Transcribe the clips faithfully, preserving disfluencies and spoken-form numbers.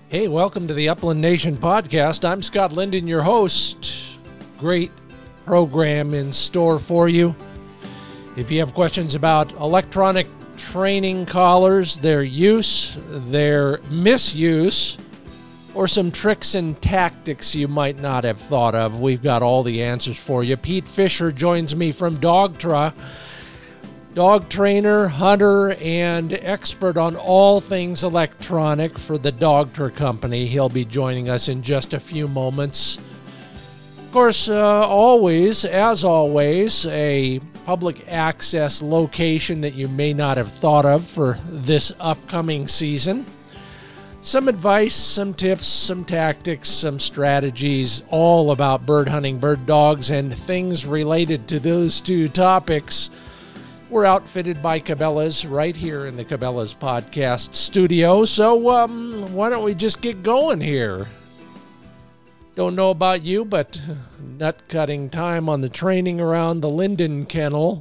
Hey, welcome to the Upland Nation podcast. I'm Scott Linden, your host. Great program in store for you. If you have questions about electronic training collars, their use, their misuse, or some tricks and tactics you might not have thought of, we've got all the answers for you. Pete Fisher joins me from Dogtra. Dog trainer, hunter, and expert on all things electronic for the Dogtra Company. He'll be joining us in just a few moments. Of course, uh, always, as always, a public access location that you may not have thought of for this upcoming season. Some advice, some tips, some tactics, some strategies, all about bird hunting, bird dogs, and things related to those two topics. We're outfitted by Cabela's right here in the Cabela's podcast studio. So um, why don't we just get going here? Don't know about you, but nut cutting time on the training around the Linden kennel.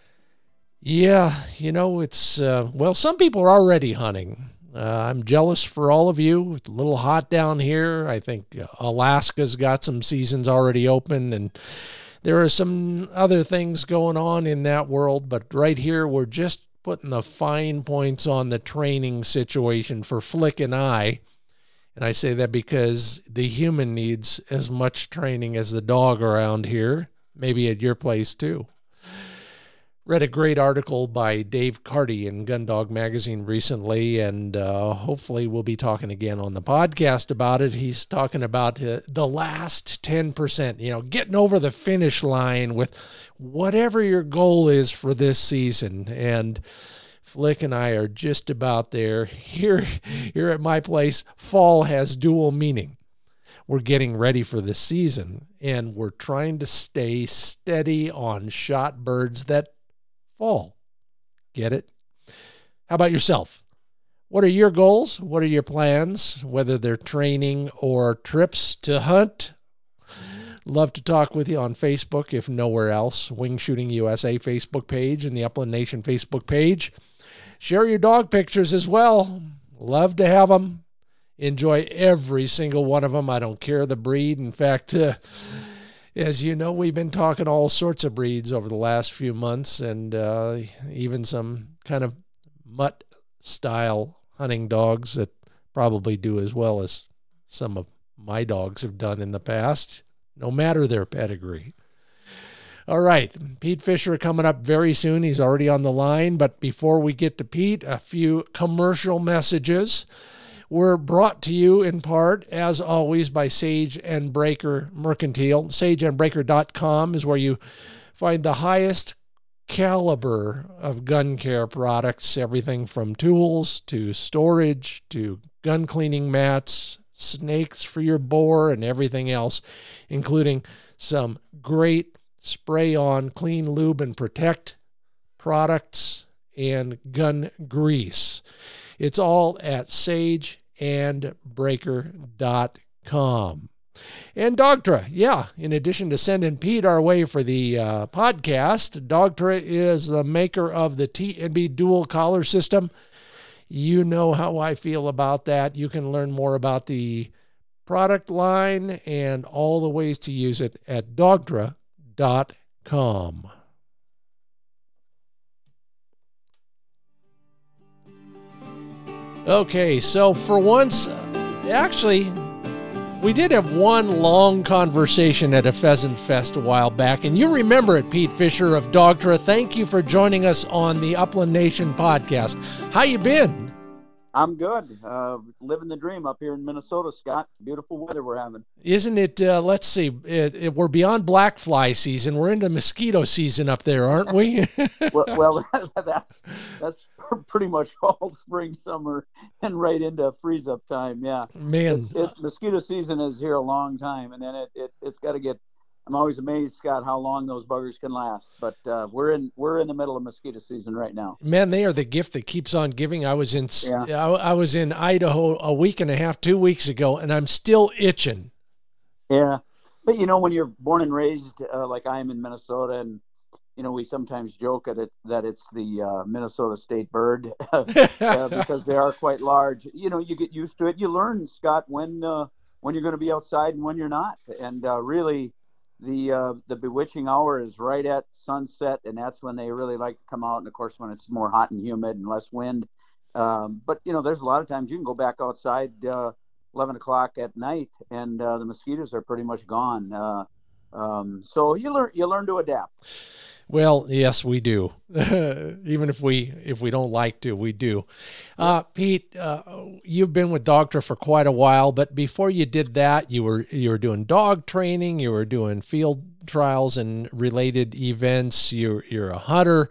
Yeah, you know, it's, uh, well, some people are already hunting. Uh, I'm jealous for all of you. It's a little hot down here. I think Alaska's got some seasons already open, and there are some other things going on in that world, but right here we're just putting the fine points on the training situation for Flick and I. And I say that because the human needs as much training as the dog around here, maybe at your place too. Read a great article by Dave Carty in Gundog Magazine recently, and uh, hopefully we'll be talking again on the podcast about it. He's talking about uh, the last ten percent, you know, getting over the finish line with whatever your goal is for this season. And Flick and I are just about there. Here, here at my place, fall has dual meaning. We're getting ready for the season, and we're trying to stay steady on shot birds that fall. Get it? How about yourself? What are your goals? What are your plans? Whether they're training or trips to hunt. Love to talk with you on Facebook, if nowhere else. Wing Shooting U S A Facebook page and the Upland Nation Facebook page. Share your dog pictures as well. Love to have them. Enjoy every single one of them. I don't care the breed. In fact, uh, as you know, we've been talking all sorts of breeds over the last few months, and uh, even some kind of mutt-style hunting dogs that probably do as well as some of my dogs have done in the past, no matter their pedigree. All right, Pete Fisher coming up very soon. He's already on the line, but before we get to Pete, a few commercial messages. We're brought to you in part, as always, by Sage and Breaker Mercantile. sage and breaker dot com is where you find the highest caliber of gun care products, everything from tools to storage to gun cleaning mats, snakes for your bore, and everything else, including some great spray-on clean lube and protect products and gun grease. It's all at sage and breaker dot com. And Dogtra, yeah, in addition to sending Pete our way for the uh, podcast, Dogtra is the maker of the T and B dual collar system. You know how I feel about that. You can learn more about the product line and all the ways to use it at dogtra dot com. Okay, so for once, actually, we did have one long conversation at a pheasant fest a while back, and you remember it, Pete Fisher of Dogtra. Thank you for joining us on the Upland Nation podcast. How you been? I'm good. Uh, living the dream up here in Minnesota, Scott. Beautiful weather we're having. Isn't it? Uh, let's see. It, it, we're beyond black fly season. We're into mosquito season up there, aren't we? well, well, that's that's pretty much all spring, summer, and right into freeze up time. Yeah, man. It's, it's, mosquito season is here a long time, and then it, it it's got to get. I'm always amazed, Scott, how long those buggers can last. But uh, we're in we're in the middle of mosquito season right now. Man, they are the gift that keeps on giving. I was in yeah. I, I was in Idaho a week and a half, two weeks ago, and I'm still itching. Yeah, but you know, when you're born and raised uh, like I am in Minnesota, and you know, we sometimes joke at it that it's the uh, Minnesota state bird uh, because they are quite large. You know, you get used to it. You learn, Scott, when uh, when you're going to be outside and when you're not. And uh, really, the uh, the bewitching hour is right at sunset, and that's when they really like to come out. And of course, when it's more hot and humid and less wind. Um, but you know, there's a lot of times you can go back outside uh, eleven o'clock at night, and uh, the mosquitoes are pretty much gone. Uh, um, so you learn you learn to adapt. Well, yes, we do. Even if we if we don't like to, we do. Uh, Pete, uh, you've been with Dogtra for quite a while, but before you did that, you were you were doing dog training, you were doing field trials and related events. You're you're a hunter.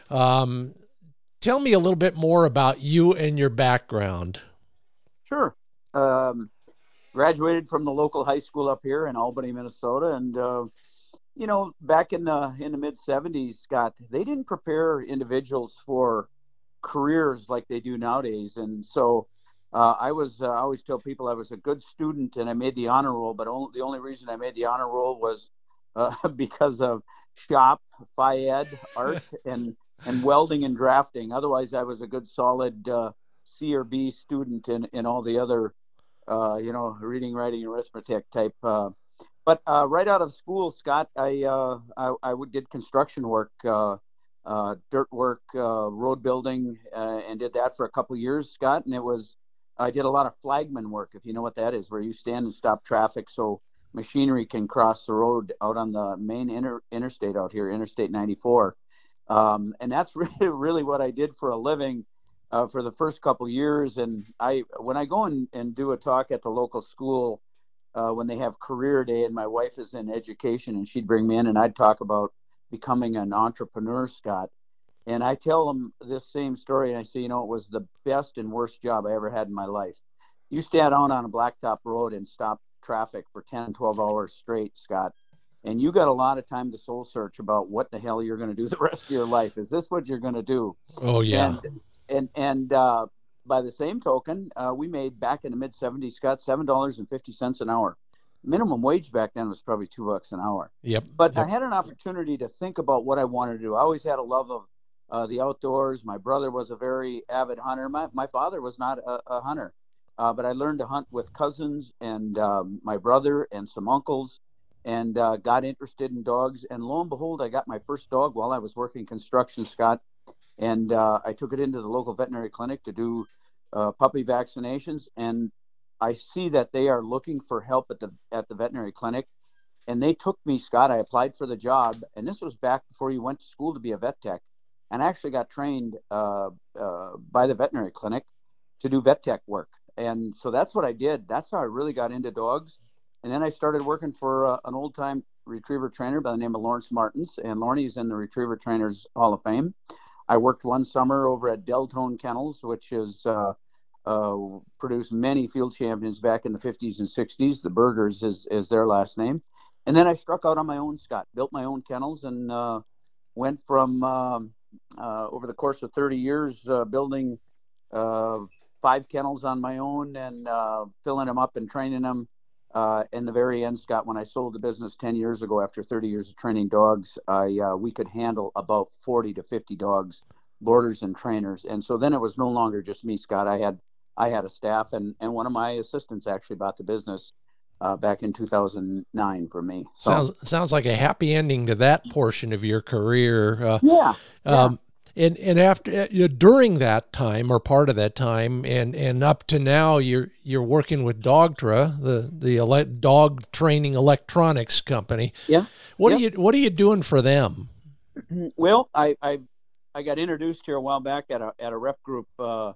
Um, tell me a little bit more about you and your background. Sure. Um, graduated from the local high school up here in Albany, Minnesota, and uh, you know, back in the in the mid seventies, Scott, they didn't prepare individuals for careers like they do nowadays. And so uh, I was, uh, I always tell people I was a good student and I made the honor roll, but only, the only reason I made the honor roll was uh, because of shop, phy ed, art, and and welding and drafting. Otherwise, I was a good solid uh, C or B student in in all the other, uh, you know, reading, writing, arithmetic type. Uh, but uh, right out of school, Scott, I uh, I, I did construction work, uh, uh, dirt work, uh, road building, uh, and did that for a couple of years, Scott. And it was I did a lot of flagman work, if you know what that is, where you stand and stop traffic so machinery can cross the road out on the main inter, interstate out here, Interstate ninety-four. Um, and that's really really what I did for a living uh, for the first couple of years. And I when I go and, and do a talk at the local school uh, when they have career day, and my wife is in education, and she'd bring me in, and I'd talk about becoming an entrepreneur, Scott. And I tell them this same story, and I say, you know, it was the best and worst job I ever had in my life. You stand out on a blacktop road and stop traffic for ten, twelve hours straight, Scott, and you got a lot of time to soul search about what the hell you're going to do the rest of your life. Is this what you're going to do? Oh yeah. And and and uh, by the same token, uh, we made back in the mid seventies, Scott, seven dollars and fifty cents an hour. Minimum wage back then was probably two bucks an hour. Yep. But Yep. I had an opportunity to think about what I wanted to do. I always had a love of uh, the outdoors. My brother was a very avid hunter. My my father was not a, a hunter, uh, but I learned to hunt with cousins and um, my brother and some uncles, and uh, got interested in dogs. And lo and behold, I got my first dog while I was working construction, Scott. And uh, I took it into the local veterinary clinic to do uh, puppy vaccinations. And I see that they are looking for help at the at the veterinary clinic. And they took me, Scott. I applied for the job, and this was back before you went to school to be a vet tech. And I actually got trained uh, uh, by the veterinary clinic to do vet tech work. And so that's what I did. That's how I really got into dogs. And then I started working for uh, an old time retriever trainer by the name of Lawrence Martins. And Lorney's in the Retriever Trainers Hall of Fame. I worked one summer over at Deltone Kennels, which is uh, uh, produced many field champions back in the fifties and sixties. The Burgers is, is their last name. And then I struck out on my own, Scott, built my own kennels, and uh, went from um, uh, over the course of thirty years uh, building uh, five kennels on my own and uh, filling them up and training them. Uh, in the very end, Scott, when I sold the business ten years ago, after thirty years of training dogs, I uh, we could handle about forty to fifty dogs, boarders and trainers. And so then it was no longer just me, Scott. I had I had a staff, and, and one of my assistants actually bought the business uh, back in two thousand nine for me. So, sounds sounds like a happy ending to that portion of your career. Uh, yeah. Um, yeah. And and after you know, during that time or part of that time and, and up to now, you're you're working with Dogtra, the the ele- dog training electronics company. Yeah. What yeah. are you What are you doing for them? Well, I I, I got introduced here a while back at a at a rep group uh,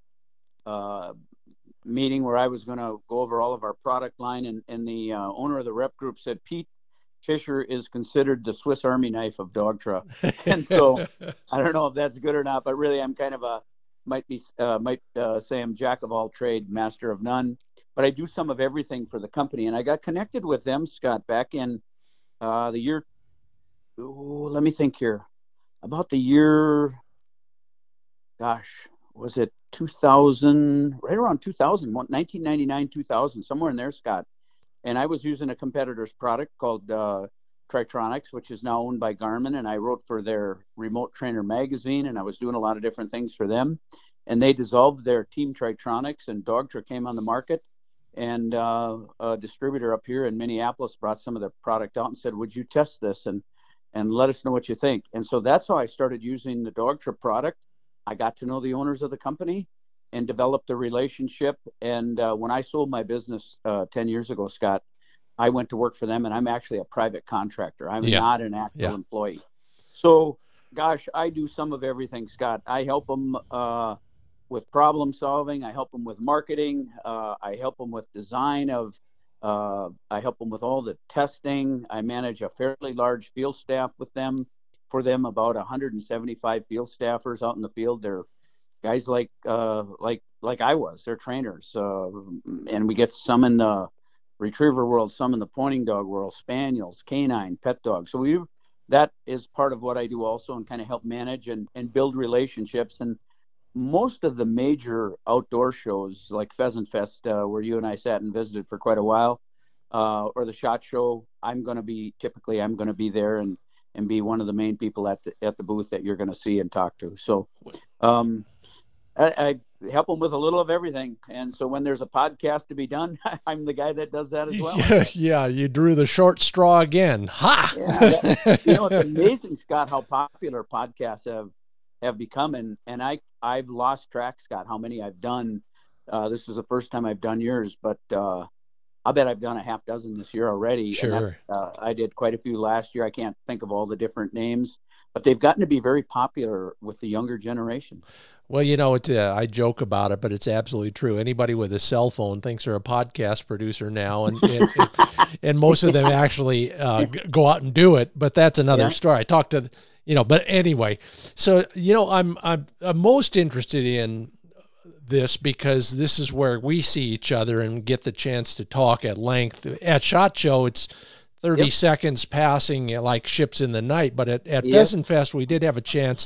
uh, meeting where I was going to go over all of our product line, and and the uh, owner of the rep group said, Pete Fisher is considered the Swiss Army knife of Dogtra. And so I don't know if that's good or not, but really I'm kind of a, might be, uh, might uh, say I'm jack of all trade, master of none, but I do some of everything for the company. And I got connected with them, Scott, back in uh, the year, oh, let me think here, about the year, gosh, was it two thousand, right around two thousand, nineteen ninety-nine, two thousand, somewhere in there, Scott. And I was using a competitor's product called uh, Tritronics, which is now owned by Garmin, and I wrote for their Remote Trainer magazine, and I was doing a lot of different things for them. And they dissolved their Team Tritronics, and Dogtra came on the market. And uh, a distributor up here in Minneapolis brought some of the product out and said, "Would you test this and and let us know what you think?" And so that's how I started using the Dogtra product. I got to know the owners of the company and developed a relationship. And uh, when I sold my business uh, ten years ago, Scott, I went to work for them, and I'm actually a private contractor. I'm Yeah. not an actual Yeah. employee. So, gosh, I do some of everything, Scott. I help them uh, with problem solving. I help them with marketing. Uh, I help them with design of, uh, I help them with all the testing. I manage a fairly large field staff with them, for them, about one hundred seventy-five field staffers out in the field. They're guys like, uh, like, like I was, they're trainers. Uh, and we get some in the retriever world, some in the pointing dog world, spaniels, canine, pet dogs. So we, that is part of what I do also, and kind of help manage and, and build relationships. And most of the major outdoor shows like Pheasant Fest, uh, where you and I sat and visited for quite a while, uh, or the SHOT Show, I'm going to be, typically I'm going to be there and, and be one of the main people at the, at the booth that you're going to see and talk to. So, um, I, I help them with a little of everything. And so when there's a podcast to be done, I'm the guy that does that as well. Yeah, yeah, you drew the short straw again. Ha! Yeah, that, you know, it's amazing, Scott, how popular podcasts have have become. And, and I, I've lost track, Scott, how many I've done. Uh, this is the first time I've done yours, but uh, I bet I've done a half dozen this year already. Sure. And that, uh, I did quite a few last year. I can't think of all the different names, but they've gotten to be very popular with the younger generation. Well, you know, it's, uh, I joke about it, but it's absolutely true. Anybody with a cell phone thinks they're a podcast producer now, and and, and, and most of them actually uh, go out and do it. But that's another Yeah. story. I talked to, you know, but anyway. So you know, I'm I'm, I'm most interested in this because this is where we see each other and get the chance to talk at length. At SHOT Show, it's thirty Yep. seconds passing like ships in the night. But at, at Yep. Pheasant Fest, we did have a chance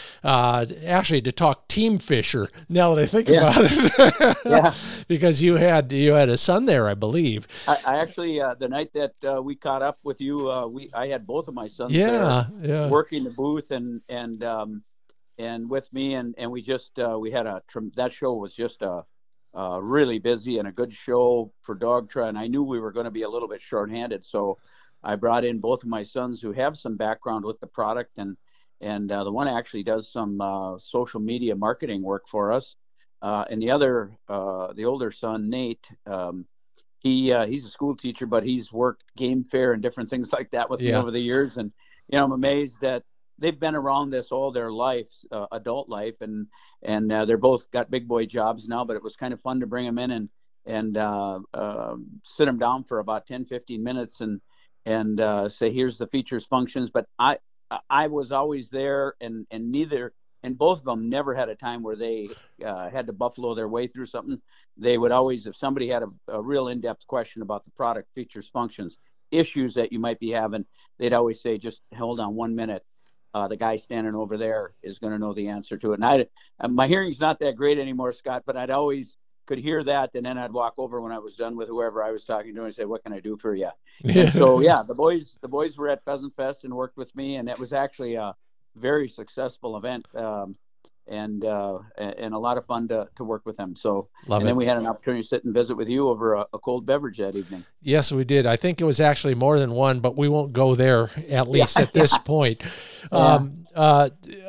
uh, actually to talk Team Fisher, now that I think Yeah. about it. Yeah. Because you had you had a son there, I believe. I, I actually, uh, the night that uh, we caught up with you, uh, we I had both of my sons Yeah, there yeah. working the booth and and um, and with me, and and we just uh, we had a that show was just a uh, really busy and a good show for Dogtra, and I knew we were going to be a little bit shorthanded, so I brought in both of my sons who have some background with the product, and and uh, the one actually does some uh, social media marketing work for us, uh, and the other, uh, the older son, Nate, um, he uh, he's a school teacher, but he's worked game fair and different things like that with me Yeah. over the years, and you know I'm amazed that they've been around this all their lives, uh, adult life, and and uh, they're both got big boy jobs now, but it was kind of fun to bring them in and and uh, uh, sit them down for about ten, fifteen minutes and and uh, say, here's the features, functions. But I I was always there, and and neither and both of them never had a time where they uh, had to buffalo their way through something. They would always, if somebody had a, a real in-depth question about the product, features, functions, issues that you might be having, they'd always say, just hold on one minute. Uh, the guy standing over there is going to know the answer to it. And I, my hearing's not that great anymore, Scott, but I'd always could hear that. And then I'd walk over when I was done with whoever I was talking to and say, what can I do for you? And so, yeah, the boys, the boys were at Pheasant Fest and worked with me. And it was actually a very successful event. Um, and uh, and a lot of fun to, to work with them. So, Love and it. then we had an opportunity to sit and visit with you over a, a cold beverage that evening. Yes, we did. I think it was actually more than one, but we won't go there at least Yeah, at this yeah. point. Yeah. Um, uh,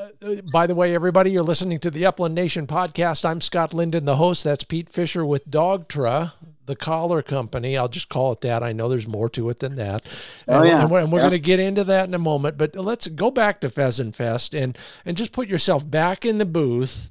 by the way, everybody, you're listening to the Upland Nation podcast. I'm Scott Linden, the host. That's Pete Fisher with Dogtra, the collar company. I'll just call it that. I know there's more to it than that. Oh, and, yeah. and we're, and we're Yeah. going to get into that in a moment. But let's go back to Pheasant Fest and, and just put yourself back in the booth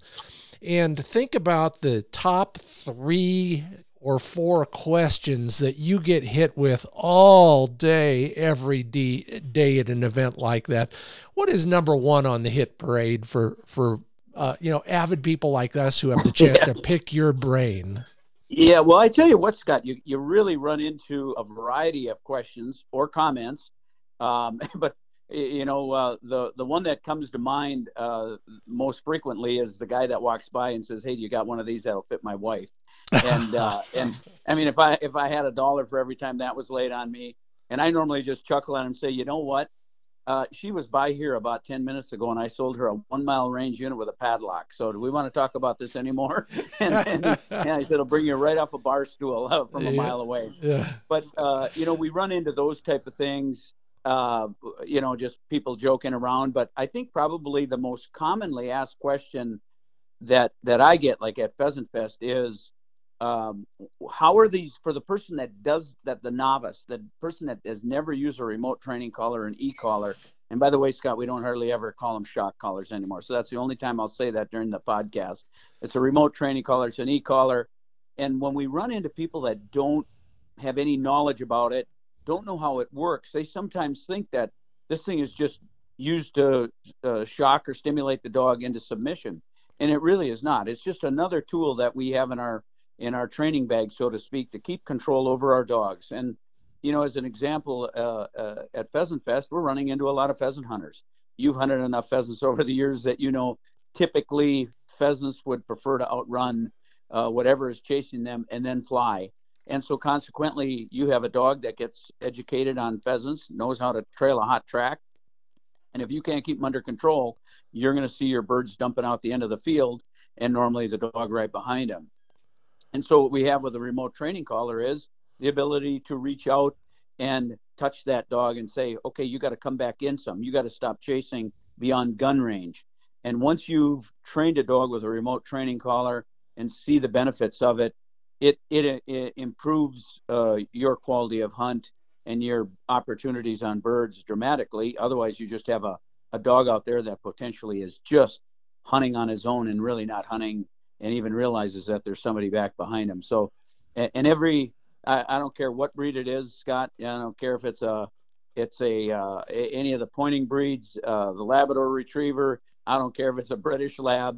and think about the top three or four questions that you get hit with all day, every day, day at an event like that. What is number one on the hit parade for, for uh, you know, avid people like us who have the chance Yeah. to pick your brain? Yeah, well, I tell you what, Scott, you, you really run into a variety of questions or comments. Um, but, y- you know, uh, the, the one that comes to mind uh, most frequently is the guy that walks by and says, hey, you got one of these that'll fit my wife. And, uh, and I mean, if I, if I had a dollar for every time that was laid on me, And I normally just chuckle at him and say, you know what? Uh, she was by here about ten minutes ago, and I sold her a one mile range unit with a padlock. So do we want to talk about this anymore? and, and, he, and I said, it'll bring you right off a bar stool uh, from a Yeah. mile away. Yeah. But, uh, you know, we run into those type of things, uh, you know, just people joking around. But I think probably the most commonly asked question that that I get, like at Pheasant Fest, is um, how are these for the person that does that, the novice, the person that has never used a remote training collar or an e-collar. And by the way, Scott, we don't hardly ever call them shock collars anymore. So that's the only time I'll say that during the podcast. It's a remote training collar. It's an e-collar. And when we run into people that don't have any knowledge about it, don't know how it works, they sometimes think that this thing is just used to uh, shock or stimulate the dog into submission, and it really is not. It's just another tool that we have in our in our training bag, so to speak, to keep control over our dogs. And you know, as an example, uh, uh, at Pheasant Fest, we're running into a lot of pheasant hunters. You've hunted enough pheasants over the years that you know typically pheasants would prefer to outrun uh, whatever is chasing them and then fly. And so consequently, you have a dog that gets educated on pheasants, knows how to trail a hot track. And if you can't keep them under control, you're going to see your birds dumping out the end of the field, and normally the dog right behind them. And so what we have with a remote training collar is the ability to reach out and touch that dog and say, okay, you got to come back in some. You got to stop chasing beyond gun range. And once you've trained a dog with a remote training collar and see the benefits of it, it it, it improves uh, your quality of hunt and your opportunities on birds dramatically. Otherwise, you just have a, a dog out there that potentially is just hunting on his own and really not hunting, and even realizes that there's somebody back behind him. So, and, and every, I, I don't care what breed it is, Scott. I don't care if it's a, it's a uh, any of the pointing breeds, uh, the Labrador Retriever. I don't care if it's a British Lab.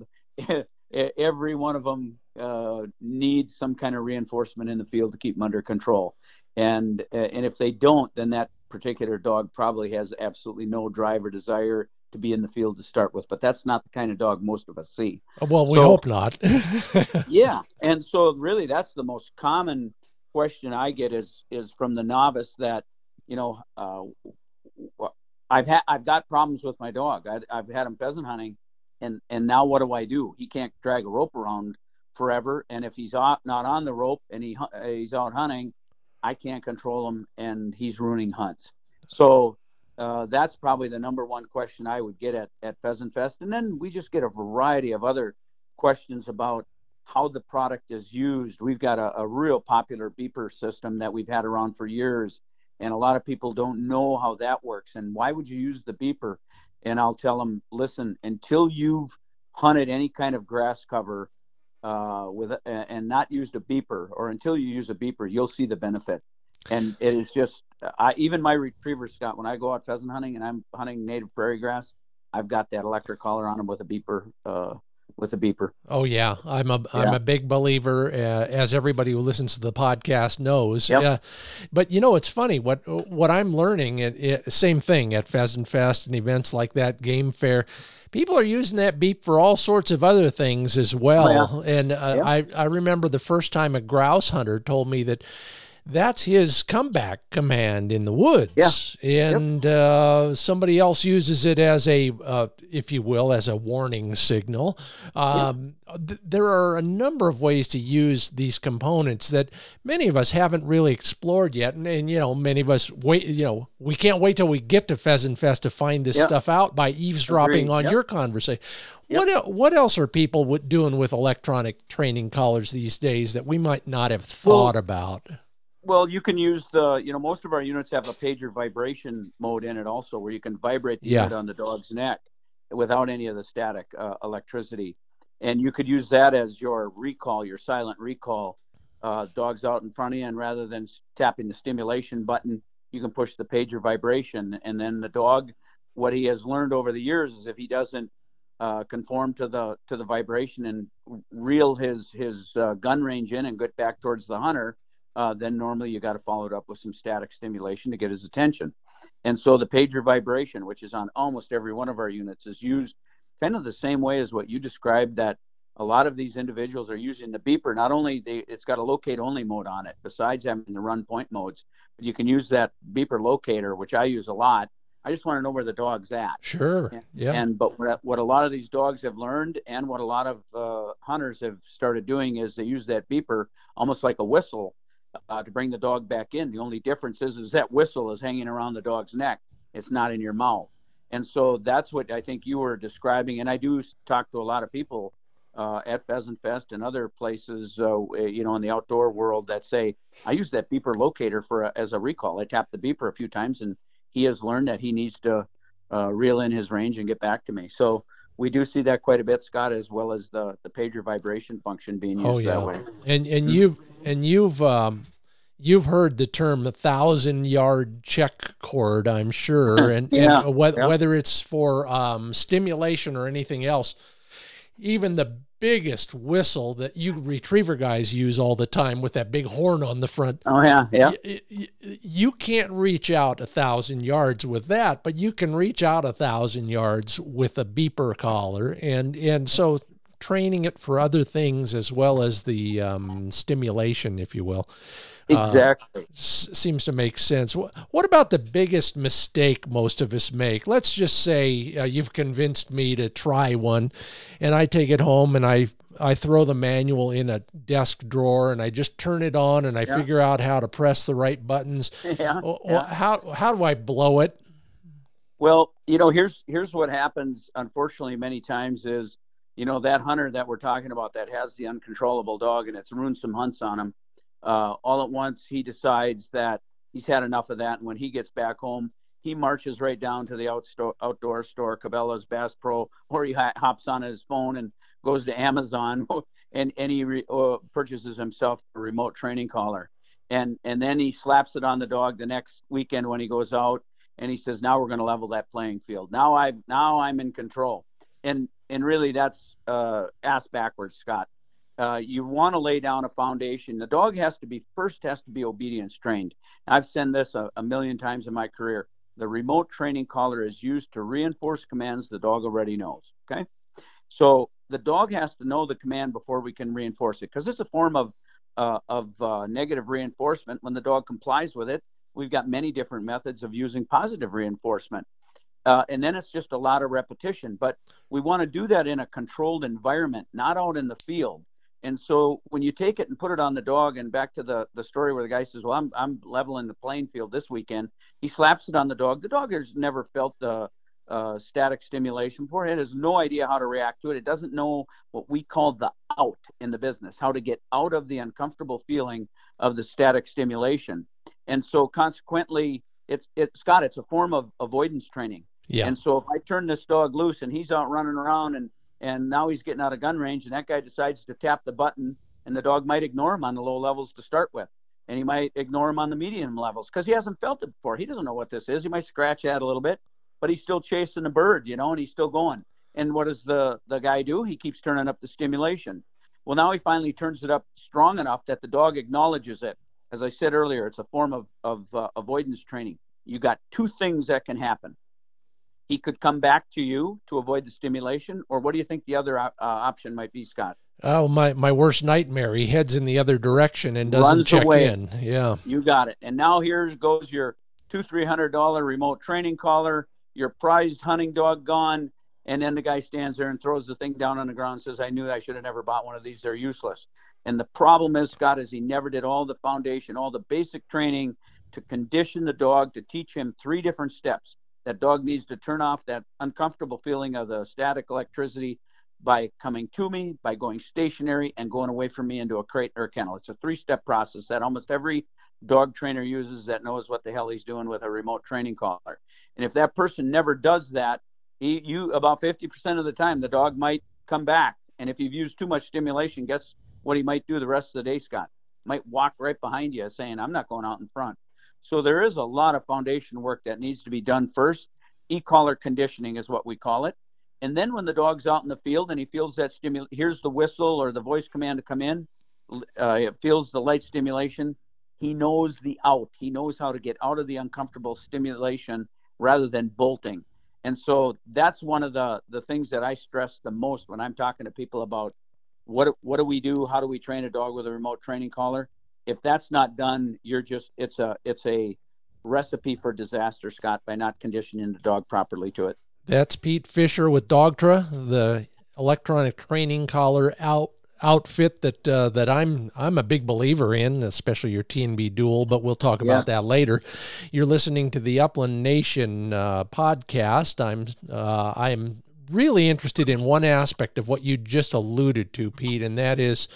Every one of them uh, needs some kind of reinforcement in the field to keep them under control. And and if they don't, then that particular dog probably has absolutely no drive or desire to be in the field to start with. But that's not the kind of dog most of us see. Well, we So, hope not. yeah, and so really, that's the most common question I get is is from the novice that, you know, uh, I've had I've got problems with my dog. I, I've had him pheasant hunting, and and now what do I do? He can't drag a rope around forever, and if he's not not on the rope and he he's out hunting, I can't control him, and he's ruining hunts. So uh, that's probably the number one question I would get at at Pheasant Fest, and then we just get a variety of other questions about how the product is used. We've got a, a real popular beeper system that we've had around for years, and a lot of people don't know how that works. And why would you use the beeper? And I'll tell them, listen, until you've hunted any kind of grass cover uh, with and not used a beeper, or until you use a beeper, you'll see the benefit. And it is just, I, even my retrievers, Scott, when I go out pheasant hunting and I'm hunting native prairie grass, I've got that electric collar on them with a beeper. Uh, with a beeper. Oh yeah, I'm a I'm Yeah. a big believer, uh, as everybody who listens to the podcast knows. Yep. Uh, but you know, it's funny what what I'm learning. It, it, same thing at Pheasant Fest and events like that, Game Fair. People are using that beep for all sorts of other things as well. Oh, yeah. And uh, Yep. I I remember the first time a grouse hunter told me that that's his comeback command in the woods. Yeah. And yep. uh, somebody else uses it as a, uh, if you will, as a warning signal. Um, yep. th- there are a number of ways to use these components that many of us haven't really explored yet. And, and you know, many of us wait, you know, we can't wait till we get to Pheasant Fest to find this yep. stuff out by eavesdropping Agreed. on yep. your conversation. Yep. What, what else are people doing with electronic training collars these days that we might not have thought well, about? Well, you can use the, you know, most of our units have a pager vibration mode in it also, where you can vibrate the yeah. unit on the dog's neck without any of the static uh, electricity. And you could use that as your recall, your silent recall. Uh, dog's out in front of you, and rather than tapping the stimulation button, you can push the pager vibration. And then the dog, what he has learned over the years is if he doesn't uh, conform to the to the vibration and reel his, his uh, gun range in and get back towards the hunter, Uh, then normally you got to follow it up with some static stimulation to get his attention. And so the pager vibration, which is on almost every one of our units, is used kind of the same way as what you described, that a lot of these individuals are using the beeper. Not only they, it's got a locate only mode on it, besides having the run point modes, but you can use that beeper locator, which I use a lot. I just want to know where the dog's at. Sure. And, Yeah. and but what, what a lot of these dogs have learned, and what a lot of uh, hunters have started doing, is they use that beeper almost like a whistle uh, to bring the dog back in. The only difference is, is that whistle is hanging around the dog's neck. It's not in your mouth. And so that's what I think you were describing. And I do talk to a lot of people uh, at Pheasant Fest and other places, uh, you know, in the outdoor world, that say, I use that beeper locator for a, as a recall. I tap the beeper a few times, and he has learned that he needs to uh, reel in his range and get back to me. So we do see that quite a bit, Scott, as well as the, the pager vibration function being used oh, yeah. that way. And and you've and you've um, you've heard the term a thousand yard check cord, I'm sure, and yeah. and whether yeah. whether it's for um, stimulation or anything else, even the biggest whistle that you retriever guys use all the time with that big horn on the front. Oh yeah, yeah. You, you can't reach out a thousand yards with that, but you can reach out a thousand yards with a beeper collar, and and so training it for other things as well as the um, stimulation, if you will. Exactly. Uh, s- seems to make sense. What about the biggest mistake most of us make? Let's just say uh, you've convinced me to try one, and I take it home and I I throw the manual in a desk drawer and I just turn it on and I Yeah. figure out how to press the right buttons. Yeah, yeah. How how do I blow it? Well, you know, here's here's what happens. Unfortunately, many times is, you know, that hunter that we're talking about that has the uncontrollable dog and it's ruined some hunts on him. Uh, all at once, he decides that he's had enough of that. And when he gets back home, he marches right down to the outsto- outdoor store, Cabela's, Bass Pro, or he hops on his phone and goes to Amazon and, and he re- uh, purchases himself a remote training collar. And, and then he slaps it on the dog the next weekend when he goes out, and he says, now we're going to level that playing field. Now I now I'm in control. And, and really that's uh, ass backwards, Scott. Uh, you want to lay down a foundation. The dog has to be first has to be obedience trained. I've said this a, a million times in my career. The remote training collar is used to reinforce commands the dog already knows. Okay, so the dog has to know the command before we can reinforce it, because it's a form of uh, of uh, negative reinforcement. When the dog complies with it, we've got many different methods of using positive reinforcement. Uh, and then it's just a lot of repetition. But we want to do that in a controlled environment, not out in the field. And so when you take it and put it on the dog, and back to the, the story where the guy says, well, I'm, I'm leveling the playing field this weekend. He slaps it on the dog. The dog has never felt the uh, static stimulation before. It has no idea how to react to it. It doesn't know what we call the out in the business, how to get out of the uncomfortable feeling of the static stimulation. And so consequently, it's, it's Scott, it's a form of avoidance training. Yeah. And so if I turn this dog loose and he's out running around and and now he's getting out of gun range, and that guy decides to tap the button, and the dog might ignore him on the low levels to start with, and he might ignore him on the medium levels because he hasn't felt it before. He doesn't know what this is. He might scratch at it a little bit, but he's still chasing a bird, you know, and he's still going. And what does the the guy do? He keeps turning up the stimulation. Well, now he finally turns it up strong enough that the dog acknowledges it. As I said earlier, it's a form of of uh, avoidance training. You got two things that can happen. He could come back to you to avoid the stimulation, or what do you think the other uh, option might be, Scott? Oh, my, my worst nightmare. He heads in the other direction and doesn't Runs check away. in. Yeah. You got it. And now here goes your two, three hundred dollar remote training collar, your prized hunting dog gone, and then the guy stands there and throws the thing down on the ground and says, I knew I should have never bought one of these. They're useless. And the problem is, Scott, is he never did all the foundation, all the basic training to condition the dog, to teach him three different steps. That dog needs to turn off that uncomfortable feeling of the static electricity by coming to me, by going stationary, and going away from me into a crate or a kennel. It's a three-step process that almost every dog trainer uses that knows what the hell he's doing with a remote training collar. And if that person never does that, he, you about fifty percent of the time, the dog might come back. And if you've used too much stimulation, guess what he might do the rest of the day, Scott? Might walk right behind you saying, I'm not going out in front. So there is a lot of foundation work that needs to be done first. E-collar conditioning is what we call it. And then when the dog's out in the field and he feels that stimulation, here's the whistle or the voice command to come in, uh, it feels the light stimulation, he knows the out. He knows how to get out of the uncomfortable stimulation rather than bolting. And so that's one of the, the things that I stress the most when I'm talking to people about what what do we do? How do we train a dog with a remote training collar? If that's not done, you're just it's a it's a recipe for disaster, Scott, by not conditioning the dog properly to it. That's Pete Fisher with Dogtra, the electronic training collar out outfit that uh, that I'm I'm a big believer in, especially your T and B Dual, but we'll talk Yeah. about that later. You're listening to the Upland Nation uh, podcast. I'm uh, I'm really interested in one aspect of what you just alluded to, Pete, and that is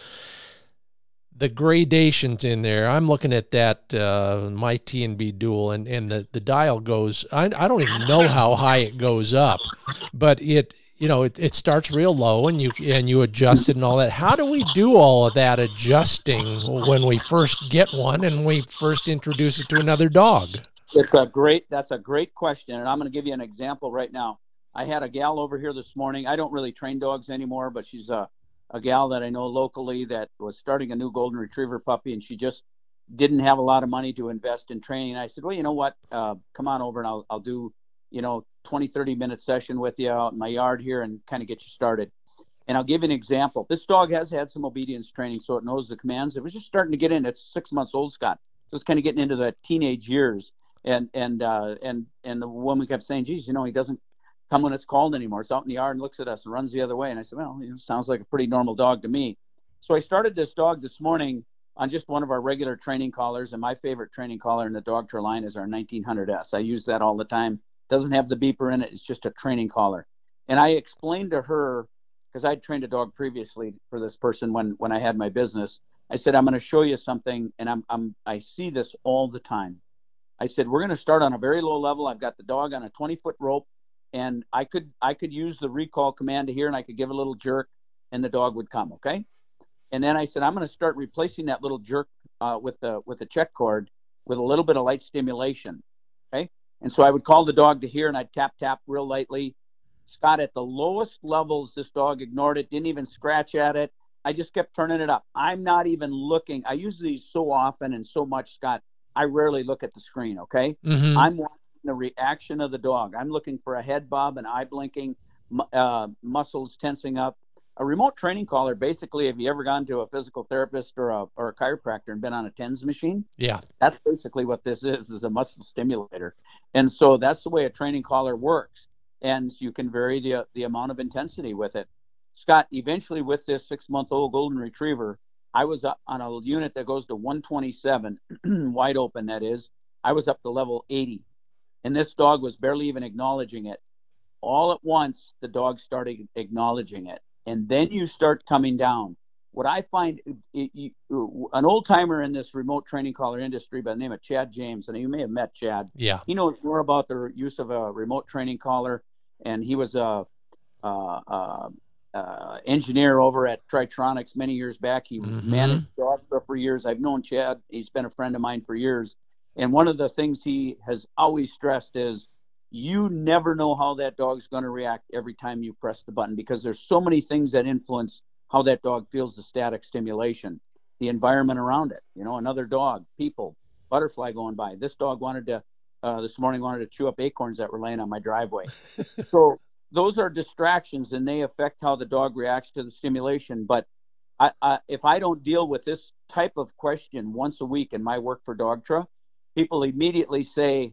the gradations in there. I'm looking at that uh, my T and B Dual, and and the the dial goes. I I don't even know how high it goes up, but it. You know, it, it starts real low, and you and you adjust it and all that. How do we do all of that adjusting when we first get one and we first introduce it to another dog? It's a great, that's a great question. And I'm going to give you an example right now. I had a gal over here this morning. I don't really train dogs anymore, but she's a, a gal that I know locally that was starting a new golden retriever puppy, and she just didn't have a lot of money to invest in training. And I said, well, you know what, uh, come on over and I'll, I'll do, you know, twenty, thirty minute session with you out in my yard here and kind of get you started. And I'll give you an example. This dog has had some obedience training, so it knows the commands. It was just starting to get in. It's six months old, Scott. So it's kind of getting into the teenage years. And and uh, and and the woman kept saying, geez, you know, he doesn't come when it's called anymore. It's out in the yard and looks at us and runs the other way. And I said, well, you know, sounds like a pretty normal dog to me. So I started this dog this morning on just one of our regular training collars. And my favorite training collar in the Dogtra line is our nineteen hundred S. I use that all the time. Doesn't have the beeper in it. It's just a training collar. And I explained to her, because I'd trained a dog previously for this person when, when I had my business, I said, I'm going to show you something. And I'm, I'm, I see this all the time. I said, we're going to start on a very low level. I've got the dog on a twenty foot rope, and I could, I could use the recall command to here, and I could give a little jerk and the dog would come. Okay. And then I said, I'm going to start replacing that little jerk uh, with the, with the check cord with a little bit of light stimulation. Okay. And so I would call the dog to here, and I'd tap, tap real lightly. Scott, at the lowest levels, this dog ignored it, didn't even scratch at it. I just kept turning it up. I'm not even looking. I use these so often and so much, Scott, I rarely look at the screen, okay? Mm-hmm. I'm watching the reaction of the dog. I'm looking for a head bob, an eye blinking, uh, muscles tensing up. A remote training collar, basically, have you ever gone to a physical therapist or a, or a chiropractor and been on a TENS machine? Yeah. That's basically what this is, is a muscle stimulator. And so that's the way a training collar works. And you can vary the, the amount of intensity with it. Scott, eventually with this six-month-old golden retriever, I was up on a unit that goes to one twenty-seven, wide open, that is. I was up to level eighty. And this dog was barely even acknowledging it. All at once, the dog started acknowledging it. And then you start coming down. What I find, it, it, an old timer in this remote training collar industry by the name of Chad James, and you may have met Chad. Yeah. He knows more about the use of a remote training collar, and he was a, a, a, a engineer over at Tritronics many years back. He mm-hmm. managed Dogtra for years. I've known Chad. He's been a friend of mine for years. And one of the things he has always stressed is, you never know how that dog's going to react every time you press the button, because there's so many things that influence how that dog feels the static stimulation, the environment around it, you know, another dog, people, butterfly going by. This dog wanted to, uh, this morning wanted to chew up acorns that were laying on my driveway. So those are distractions, and they affect how the dog reacts to the stimulation. But I, I, if I don't deal with this type of question once a week in my work for Dogtra, people immediately say,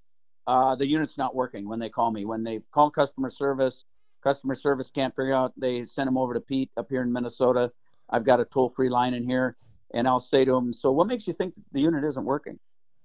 Uh, the unit's not working when they call me. When they call customer service, customer service can't figure out, they send them over to Pete up here in Minnesota. I've got a toll-free line in here, and I'll say to them, so what makes you think the unit isn't working?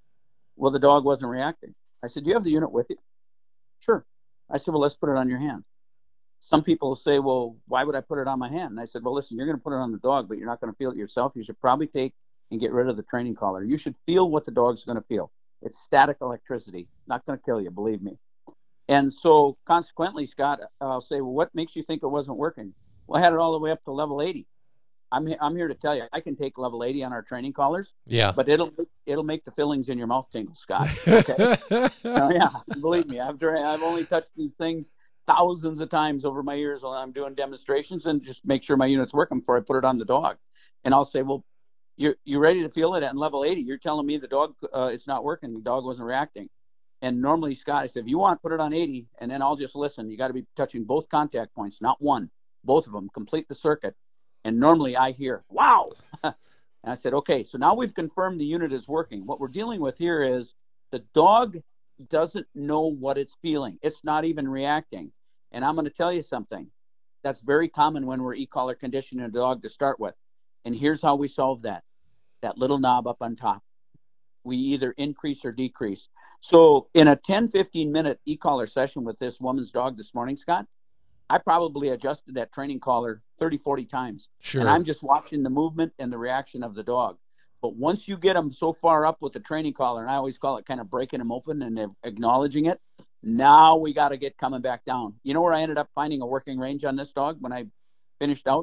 Well, the dog wasn't reacting. I said, do you have the unit with you? Sure. I said, well, let's put it on your hand. Some people say, well, why would I put it on my hand? And I said, well, listen, you're going to put it on the dog, but you're not going to feel it yourself. You should probably take and get rid of the training collar. You should feel what the dog's going to feel. It's static electricity. Not going to kill you, believe me. And so consequently, Scott, I'll say, well, what makes you think it wasn't working? Well, I had it all the way up to level eighty. I'm I'm here to tell you, I can take level eighty on our training collars. Yeah. But it'll it'll make the fillings in your mouth tingle, Scott. Okay. So, yeah, believe me, I've I've only touched these things thousands of times over my years while I'm doing demonstrations, and just make sure my unit's working before I put it on the dog. And I'll say, well, You're, you're ready to feel it at level eighty. You're telling me the dog, uh, it's not working. The dog wasn't reacting. And normally, Scott, I said, if you want, put it on eighty, and then I'll just listen. You got to be touching both contact points, not one, both of them. Complete the circuit. And normally I hear, wow. And I said, okay, so now we've confirmed the unit is working. What we're dealing with here is the dog doesn't know what it's feeling. It's not even reacting. And I'm going to tell you something. That's very common when we're e-collar conditioning a dog to start with. And here's how we solve that. That little knob up on top. We either increase or decrease. So in a ten, fifteen minute e-collar session with this woman's dog this morning, Scott, I probably adjusted that training collar thirty, forty times. Sure. And I'm just watching the movement and the reaction of the dog. But once you get them so far up with the training collar, and I always call it kind of breaking them open and acknowledging it, now we got to get coming back down. You know where I ended up finding a working range on this dog when I finished out?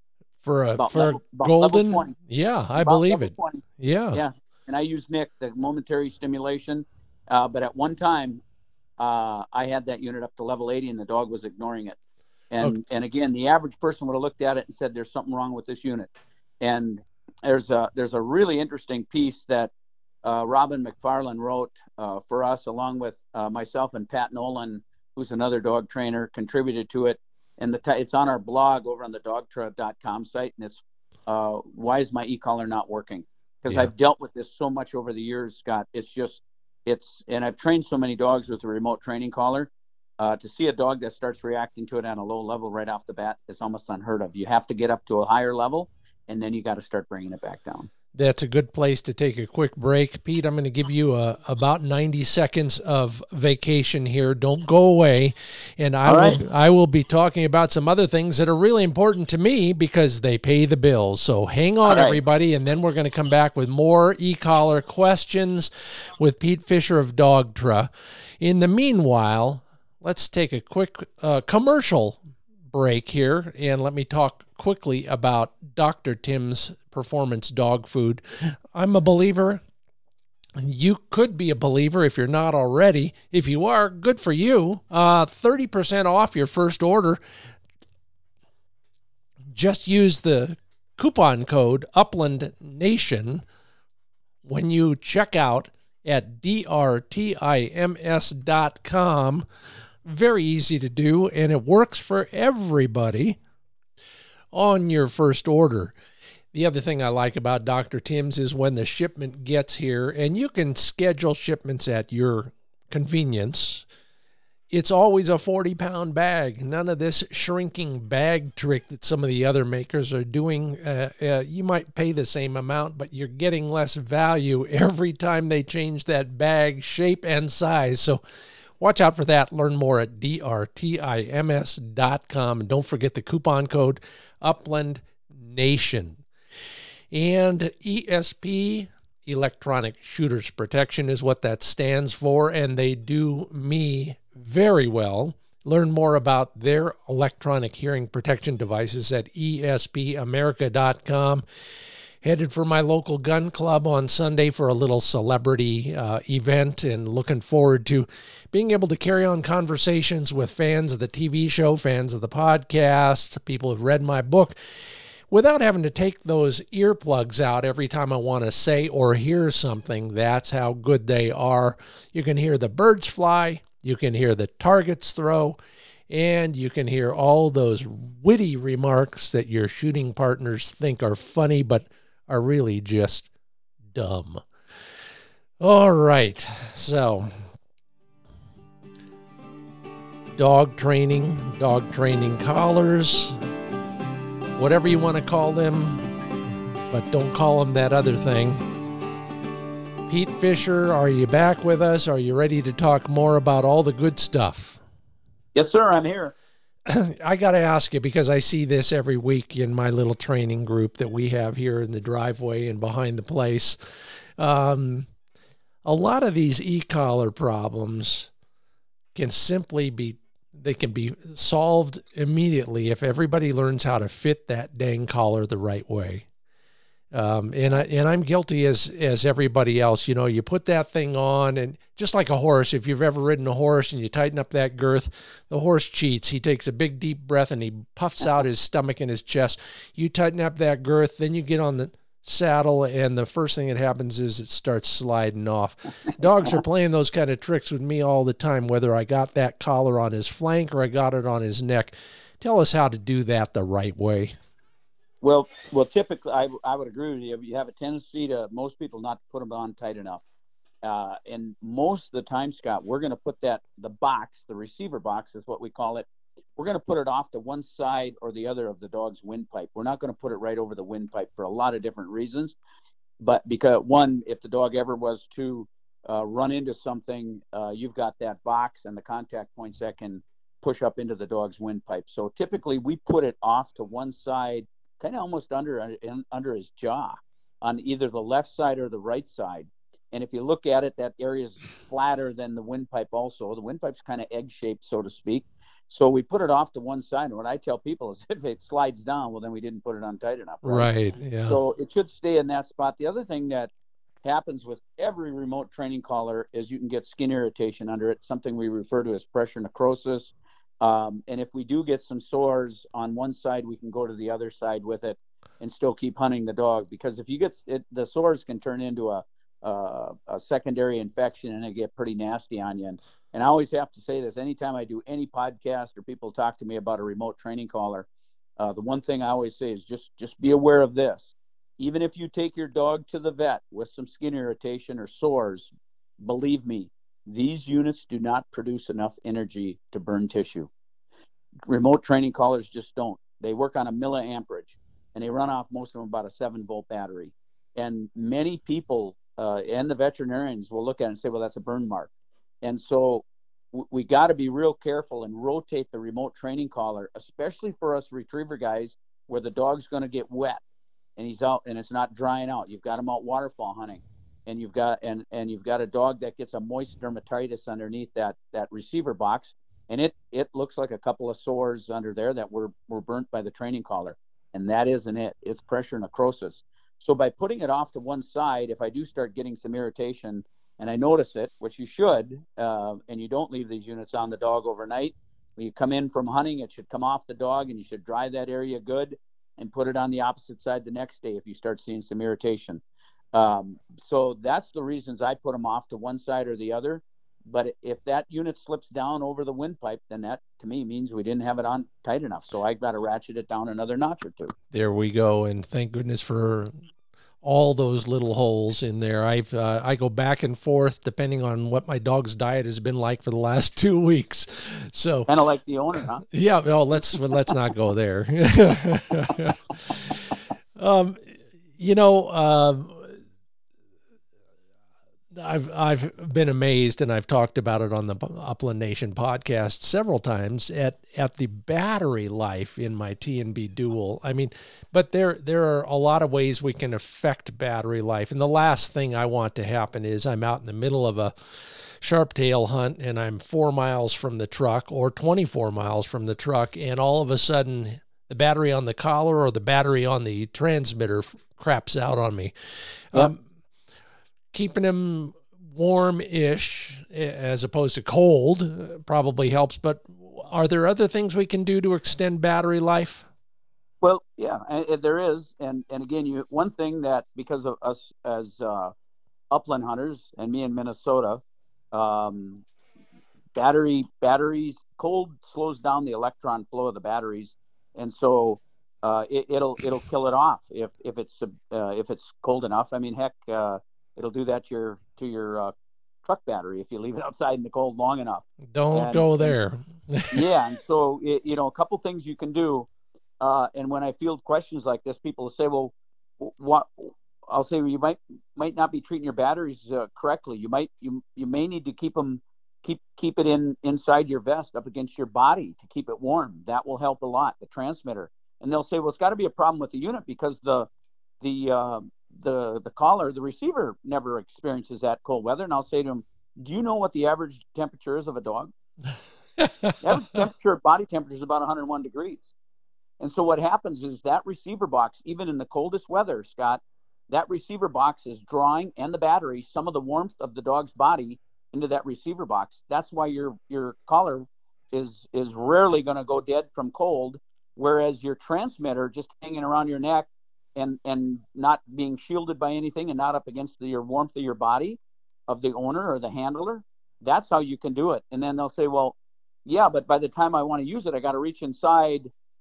For a about for level, a golden, yeah, I about believe it. twenty. Yeah, yeah. And I used Nick, the momentary stimulation. Uh, but at one time, uh, I had that unit up to level eighty, and the dog was ignoring it. And okay. and again, the average person would have looked at it and said, "There's something wrong with this unit." And there's a there's a really interesting piece that uh, Robin McFarland wrote uh, for us, along with uh, myself and Pat Nolan, who's another dog trainer, contributed to it. And the t- it's on our blog over on the dogtra dot com site, and it's uh, why is my e-collar not working? Because yeah. I've dealt with this so much over the years, Scott. It's just it's and I've trained so many dogs with a remote training collar. Uh, to see a dog that starts reacting to it on a low level right off the bat is almost unheard of. You have to get up to a higher level, and then you got to start bringing it back down. That's a good place to take a quick break. Pete, I'm going to give you a, about ninety seconds of vacation here. Don't go away. And I right. will I will be talking about some other things that are really important to me because they pay the bills. So hang on, right. everybody, and then we're going to come back with more e-collar questions with Pete Fisher of Dogtra. In the meanwhile, let's take a quick uh, commercial break here, and let me talk quickly about Doctor Tim's Performance Dog Food. I'm a believer. You could be a believer if you're not already. If you are, good for you. Uh, thirty percent off your first order. Just use the coupon code Upland Nation when you check out at D R T I M S dot com. Very easy to do, and it works for everybody on your first order. The other thing I like about Doctor Tim's is when the shipment gets here, and you can schedule shipments at your convenience. It's always a forty-pound bag. None of this shrinking bag trick that some of the other makers are doing. Uh, uh, you might pay the same amount, but you're getting less value every time they change that bag shape and size. So watch out for that. Learn more at D R T I M S dot com. And don't forget the coupon code Upland Nation. And E S P, Electronic Shooters Protection, is what that stands for, and they do me very well. Learn more about their electronic hearing protection devices at E S P America dot com. Headed for my local gun club on Sunday for a little celebrity uh, event, and looking forward to being able to carry on conversations with fans of the T V show, fans of the podcast, people who've read my book, without having to take those earplugs out every time I want to say or hear something. That's how good they are. You can hear the birds fly, you can hear the targets throw, and you can hear all those witty remarks that your shooting partners think are funny but are really just dumb. All right, so dog training, dog training collars, whatever you want to call them, but don't call them that other thing. Pete Fisher, are you back with us? Are you ready to talk more about all the good stuff? Yes, sir, I'm here. I got to ask you, because I see this every week in my little training group that we have here in the driveway and behind the place. Um, a lot of these e-collar problems can simply be They can be solved immediately if everybody learns how to fit that dang collar the right way. Um, and I, and I'm guilty as, as everybody else. You know, you put that thing on, and just like a horse, if you've ever ridden a horse and you tighten up that girth, the horse cheats. He takes a big deep breath and he puffs out his stomach and his chest. You tighten up that girth, then you get on the saddle, and the first thing that happens is it starts sliding off. Dogs are playing those kind of tricks with me all the time, whether I got that collar on his flank or I got it on his neck. Tell us how to do that the right way. Well, well, typically, I, I would agree with you. You have a tendency to most people not to put them on tight enough. Uh, and most of the time, Scott, we're going to put that the box, the receiver box is what we call it. We're going to put it off to one side or the other of the dog's windpipe. We're not going to put it right over the windpipe for a lot of different reasons. But because one, if the dog ever was to uh, run into something, uh, you've got that box and the contact points that can push up into the dog's windpipe. So typically, we put it off to one side, kind of almost under in, under his jaw, on either the left side or the right side. And if you look at it, that area is flatter than the windpipe. Also, the windpipe's kind of egg-shaped, so to speak. So we put it off to one side. And what I tell people is, if it slides down, well, then we didn't put it on tight enough, right? Right. Yeah. So it should stay in that spot. The other thing that happens with every remote training collar is you can get skin irritation under it, something we refer to as pressure necrosis. Um, and if we do get some sores on one side, we can go to the other side with it and still keep hunting the dog. Because if you get it, the sores can turn into a, a, a secondary infection and it get pretty nasty on you. And, and I always have to say this, anytime I do any podcast or people talk to me about a remote training collar, uh, the one thing I always say is just, just be aware of this. Even if you take your dog to the vet with some skin irritation or sores, believe me, these units do not produce enough energy to burn tissue. Remote training collars just don't. They work on a milliamperage, and they run off most of them about a seven volt battery. And many people uh, and the veterinarians will look at it and say, well, that's a burn mark. And so w- we got to be real careful and rotate the remote training collar, especially for us retriever guys, where the dog's going to get wet and he's out and it's not drying out. You've got him out waterfall hunting, and you've got and and you've got a dog that gets a moist dermatitis underneath that that receiver box, and it it looks like a couple of sores under there that were were burnt by the training collar, and that isn't it. It's pressure necrosis. So by putting it off to one side, if I do start getting some irritation and I notice it, which you should, uh, and you don't leave these units on the dog overnight, when you come in from hunting, it should come off the dog, and you should dry that area good and put it on the opposite side the next day if you start seeing some irritation. Um, so that's the reasons I put them off to one side or the other. But if that unit slips down over the windpipe, then that to me means we didn't have it on tight enough. So I got to ratchet it down another notch or two. There we go. And thank goodness for all those little holes in there. I've uh, I go back and forth depending on what my dog's diet has been like for the last two weeks. So kind of like the owner, huh? Yeah. Well, let's well, let's not go there. um, you know. Um, I've I've been amazed, and I've talked about it on the Upland Nation podcast several times at at the battery life in my T and B Dual. I mean, but there there are a lot of ways we can affect battery life. And the last thing I want to happen is I'm out in the middle of a sharp-tail hunt and I'm four miles from the truck or twenty-four miles from the truck, and all of a sudden the battery on the collar or the battery on the transmitter craps out on me. Yep. Um, keeping them warm-ish as opposed to cold probably helps, but are there other things we can do to extend battery life? Well, yeah, and there is. And, and again, you one thing that because of us as uh, upland hunters and me in Minnesota, um, battery batteries, cold slows down the electron flow of the batteries. And so uh, it, it'll it'll kill it off if, if it's uh, if it's cold enough. I mean, heck, uh, it'll do that to your to your uh, truck battery if you leave it outside in the cold long enough. Don't and, go there. And, yeah, and so it, you know, a couple things you can do. Uh, and when I field questions like this, people will say, "Well, what?" I'll say, well, "You might might not be treating your batteries uh, correctly. You might you you may need to keep them keep keep it in inside your vest up against your body to keep it warm. That will help a lot. The transmitter." And they'll say, "Well, it's got to be a problem with the unit because the the uh, the the collar, the receiver never experiences that cold weather." And I'll say to them, "Do you know what the average temperature is of a dog? The average temperature, body temperature, is about one hundred one degrees." And so what happens is that receiver box, even in the coldest weather, Scott, that receiver box is drawing, and the battery, some of the warmth of the dog's body into that receiver box. That's why your your collar is is rarely going to go dead from cold, whereas your transmitter just hanging around your neck and and not being shielded by anything and not up against the, your warmth of your body, of the owner or the handler, that's how you can do it. And then they'll say, "Well, yeah, but by the time I want to use it, I got to reach inside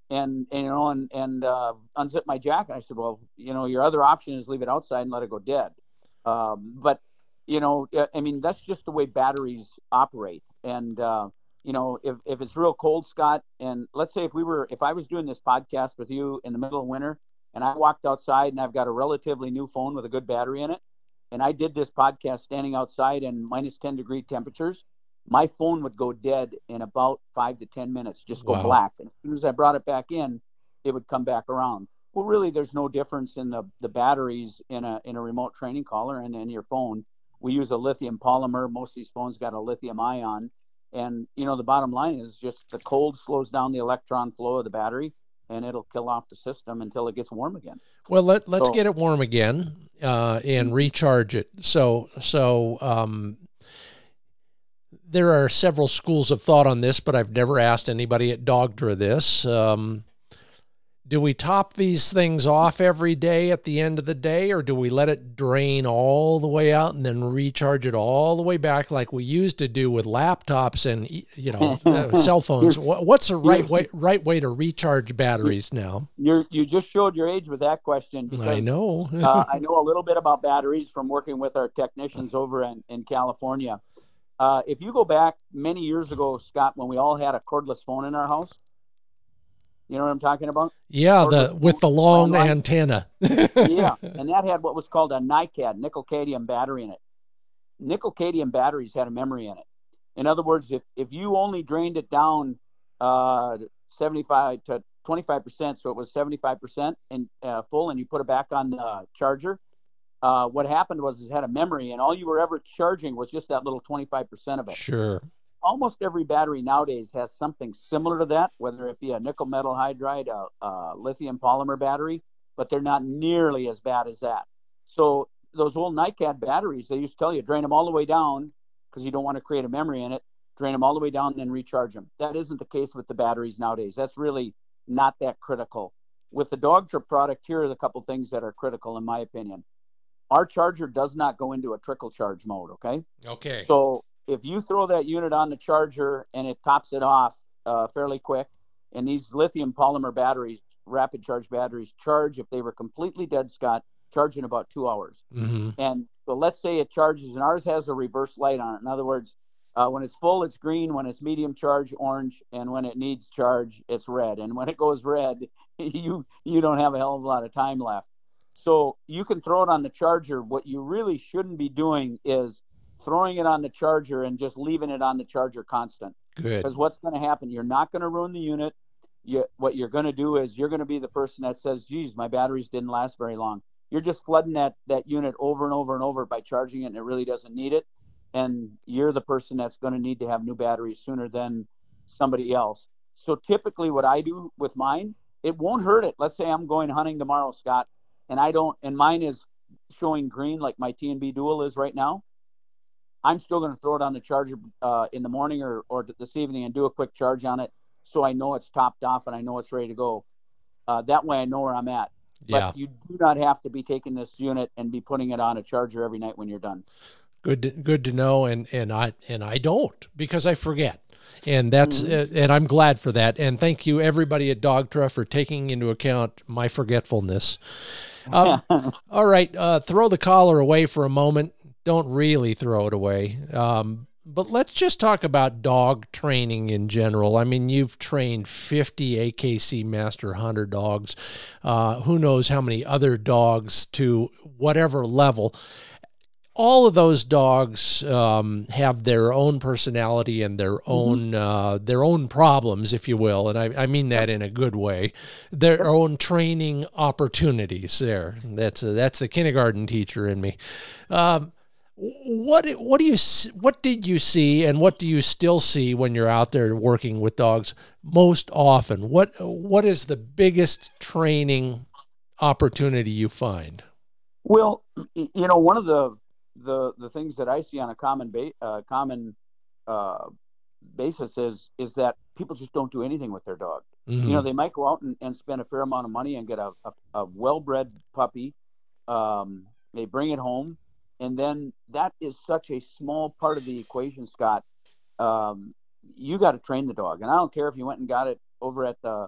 and, and you know, and and uh, unzip my jacket. I said, well, you know, your other option is leave it outside and let it go dead. Um, but you know, I mean, that's just the way batteries operate. And uh, you know, if if it's real cold, Scott, and let's say if we were, if I was doing this podcast with you in the middle of winter, and I walked outside and I've got a relatively new phone with a good battery in it, and I did this podcast standing outside in minus ten degree temperatures, my phone would go dead in about five to ten minutes, just go Wow. black. And as soon as I brought it back in, it would come back around. Well, really, there's no difference in the, the batteries in a in a remote training collar and in your phone. We use a lithium polymer. Most of these phones got a lithium ion. And, you know, the bottom line is just the cold slows down the electron flow of the battery, and it'll kill off the system until it gets warm again. Well, let, let's So, get it warm again uh, and recharge it. So, so um, there are several schools of thought on this, but I've never asked anybody at Dogtra this. Um, do we top these things off every day at the end of the day, or do we let it drain all the way out and then recharge it all the way back like we used to do with laptops and, you know, uh, cell phones? What's the right way right way to recharge batteries now? You're, you just showed your age with that question, because I know. uh, I know a little bit about batteries from working with our technicians over in, in California. Uh, if you go back many years ago, Scott, when we all had a cordless phone in our house, you know what I'm talking about? Yeah, Cordless the with the long landline. antenna. Yeah, and that had what was called a NiCad, nickel cadmium battery in it. Nickel cadmium batteries had a memory in it. In other words, if, if you only drained it down uh, seventy-five to twenty-five percent, so it was seventy-five percent and uh, full, and you put it back on the charger, uh, what happened was it had a memory, and all you were ever charging was just that little twenty-five percent of it. Sure. Almost every battery nowadays has something similar to that, whether it be a nickel metal hydride, a, a lithium polymer battery, but they're not nearly as bad as that. So those old NiCad batteries, they used to tell you, drain them all the way down because you don't want to create a memory in it, drain them all the way down and then recharge them. That isn't the case with the batteries nowadays. That's really not that critical. With the Dogtra product, here are the couple things that are critical, in my opinion. Our charger does not go into a trickle charge mode, okay? Okay. So if you throw that unit on the charger and it tops it off uh, fairly quick, and these lithium polymer batteries, rapid charge batteries, charge, if they were completely dead, Scott, charge in about two hours. Mm-hmm. And so let's say it charges, and ours has a reverse light on it. In other words, uh, when it's full, it's green. When it's medium charge, orange. And when it needs charge, it's red. And when it goes red, you you don't have a hell of a lot of time left. So you can throw it on the charger. What you really shouldn't be doing is throwing it on the charger and just leaving it on the charger constant. Good. Because what's going to happen, you're not going to ruin the unit. You, what you're going to do is you're going to be the person that says, geez, my batteries didn't last very long. You're just flooding that, that unit over and over and over by charging it, and it really doesn't need it. And you're the person that's going to need to have new batteries sooner than somebody else. So typically what I do with mine, it won't hurt it. Let's say I'm going hunting tomorrow, Scott, and I don't, and mine is showing green like my T and B Dual is right now. I'm still going to throw it on the charger uh, in the morning or, or this evening and do a quick charge on it, so I know it's topped off and I know it's ready to go. Uh, that way I know where I'm at. Yeah. But you do not have to be taking this unit and be putting it on a charger every night when you're done. Good to, good to know, and and I and I don't, because I forget. And that's mm-hmm. uh, and I'm glad for that. And thank you everybody at Dogtra for taking into account my forgetfulness. Um, all right, uh, throw the collar away for a moment. Don't really throw it away. Um, but let's just talk about dog training in general. I mean, you've trained fifty A K C Master Hunter dogs. Uh, who knows how many other dogs to whatever level. All of those dogs um, have their own personality and their own mm-hmm. uh, their own problems, if you will, and I, I mean that in a good way. Their own training opportunities. There, that's a, that's the kindergarten teacher in me. Um, what what do you what did you see, and what do you still see when you're out there working with dogs most often? What what is the biggest training opportunity you find? Well, you know, one of the the the things that I see on a common ba- uh, common uh, basis is is that people just don't do anything with their dog. Mm-hmm. You know, they might go out and, and spend a fair amount of money and get a, a, a well-bred puppy. Um, they bring it home, and then that is such a small part of the equation, Scott. Um, you got to train the dog, and I don't care if you went and got it over at the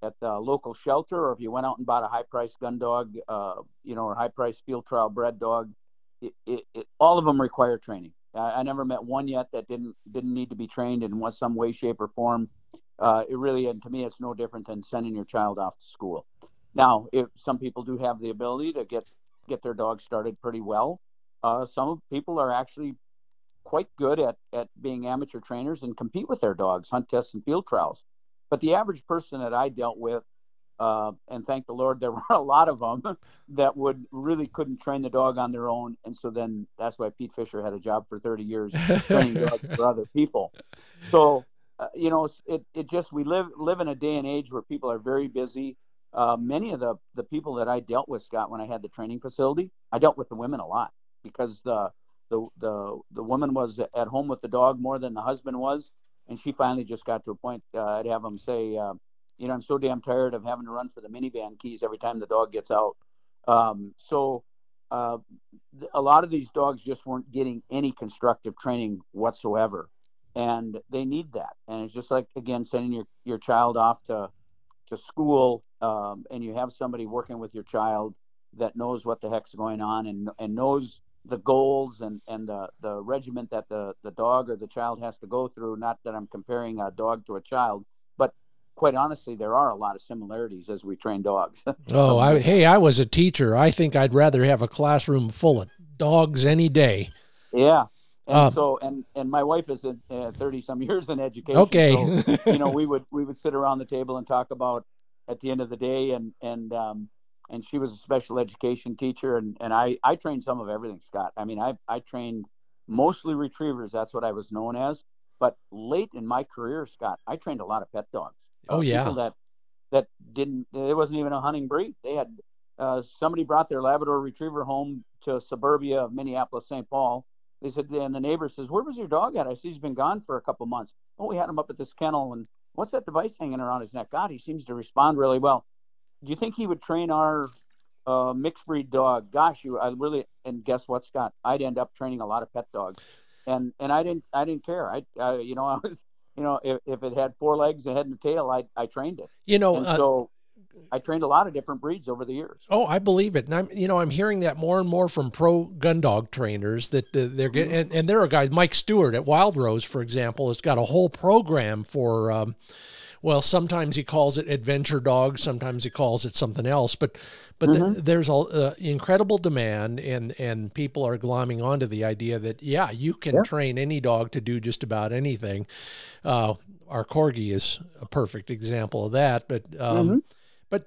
at the local shelter, or if you went out and bought a high-priced gun dog, uh, you know, or high-priced field trial bred dog, it, it, it, all of them require training. I, I never met one yet that didn't didn't need to be trained in what some way, shape, or form. Uh, it really, and to me, it's no different than sending your child off to school. Now, if some people do have the ability to get get their dog started pretty well, uh, some people are actually quite good at, at being amateur trainers and compete with their dogs, hunt tests and field trials. But the average person that I dealt with, uh, and thank the Lord, there were a lot of them that would really couldn't train the dog on their own. And so then that's why Pete Fisher had a job for thirty years training dogs for other people. So, uh, you know, it, it just, we live, live in a day and age where people are very busy. Uh, many of the, the people that I dealt with, Scott, when I had the training facility, I dealt with the women a lot because the, the, the, the woman was at home with the dog more than the husband was. And she finally just got to a point, uh, I'd have them say, uh, you know, I'm so damn tired of having to run for the minivan keys every time the dog gets out. Um, so uh, a lot of these dogs just weren't getting any constructive training whatsoever. And they need that. And it's just like, again, sending your, your child off to, to school, um, and you have somebody working with your child that knows what the heck's going on and, and knows the goals and, and the, the regiment that the, the dog or the child has to go through. Not that I'm comparing a dog to a child, but quite honestly, there are a lot of similarities as we train dogs. Oh, I, hey, I was a teacher. I think I'd rather have a classroom full of dogs any day. Yeah. And um, so, and, and my wife is in uh, thirty some years in education. Okay. So, you know, we would, we would sit around the table and talk about at the end of the day. And, and, um, and she was a special education teacher. And, and I, I trained some of everything, Scott. I mean, I, I trained mostly retrievers. That's what I was known as. But late in my career, Scott, I trained a lot of pet dogs. Oh, uh, yeah. People that, that didn't, it wasn't even a hunting breed. They had, uh, somebody brought their Labrador retriever home to suburbia of Minneapolis, Saint Paul. They said, and the neighbor says, where was your dog at? I see he's been gone for a couple months. Oh, we had him up at this kennel. And what's that device hanging around his neck? God, he seems to respond really well. Do you think he would train our uh, mixed breed dog? Gosh, you, I really, and guess what, Scott? I'd end up training a lot of pet dogs. And, and I didn't, I didn't care. I, I you know, I was, you know, if, if it had four legs, a head and a tail, I, I trained it. You know, and uh, so I trained a lot of different breeds over the years. Oh, I believe it. And I'm, you know, I'm hearing that more and more from pro gun dog trainers that uh, they're getting, mm-hmm. and, and there are guys, Mike Stewart at Wild Rose, for example, has got a whole program for, um, well, sometimes he calls it adventure dogs, sometimes he calls it something else, but, but mm-hmm. the, there's a uh, incredible demand, and, and people are glomming onto the idea that, yeah, you can yeah. train any dog to do just about anything. Uh, our Corgi is a perfect example of that, but, um, mm-hmm. but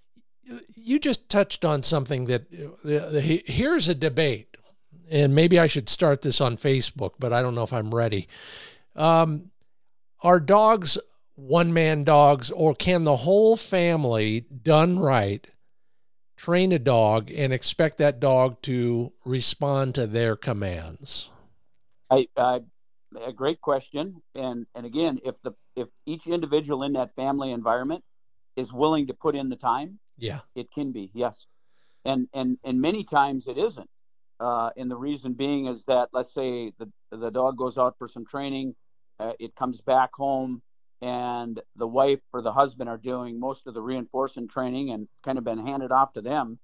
you just touched on something that uh, here's a debate, and maybe I should start this on Facebook, but I don't know if I'm ready. Um, are dogs one-man dogs, or can the whole family, done right, train a dog and expect that dog to respond to their commands? I, I a great question. And, and again, if the, if each individual in that family environment is willing to put in the time, yeah, it can be, yes. And, and, and many times it isn't. Uh, and the reason being is that, let's say the, the dog goes out for some training, uh, it comes back home, and the wife or the husband are doing most of the reinforcement training and kind of been handed off to them.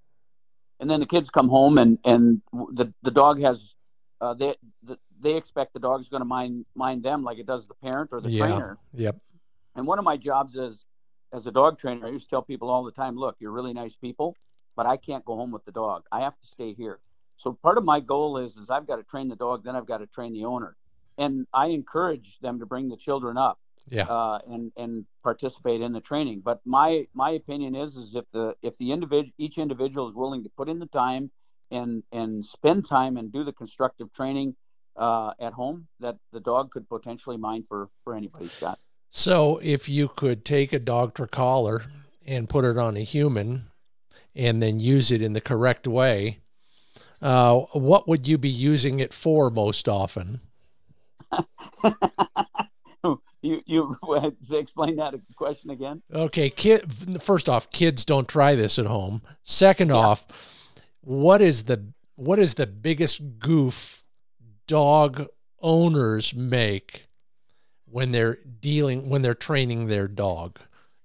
And then the kids come home, and, and the, the dog has, uh, they, the, they expect the dog's going to mind, mind them like it does the parent or the yeah. trainer. Yep. And one of my jobs is, as a dog trainer, I used to tell people all the time, look, you're really nice people, but I can't go home with the dog. I have to stay here. So part of my goal is, is I've got to train the dog, then I've got to train the owner. And I encourage them to bring the children up. Yeah. Uh, and and participate in the training. But my my opinion is is if the if the individual each individual is willing to put in the time and and spend time and do the constructive training uh, at home, that the dog could potentially mind for for anybody, Scott. So if you could take a Dogtra collar and put it on a human, and then use it in the correct way, uh, what would you be using it for most often? You you explain that question again? Okay, kid. First off, kids don't try this at home. Second yeah. off, what is the what is the biggest goof dog owners make when they're dealing when they're training their dog?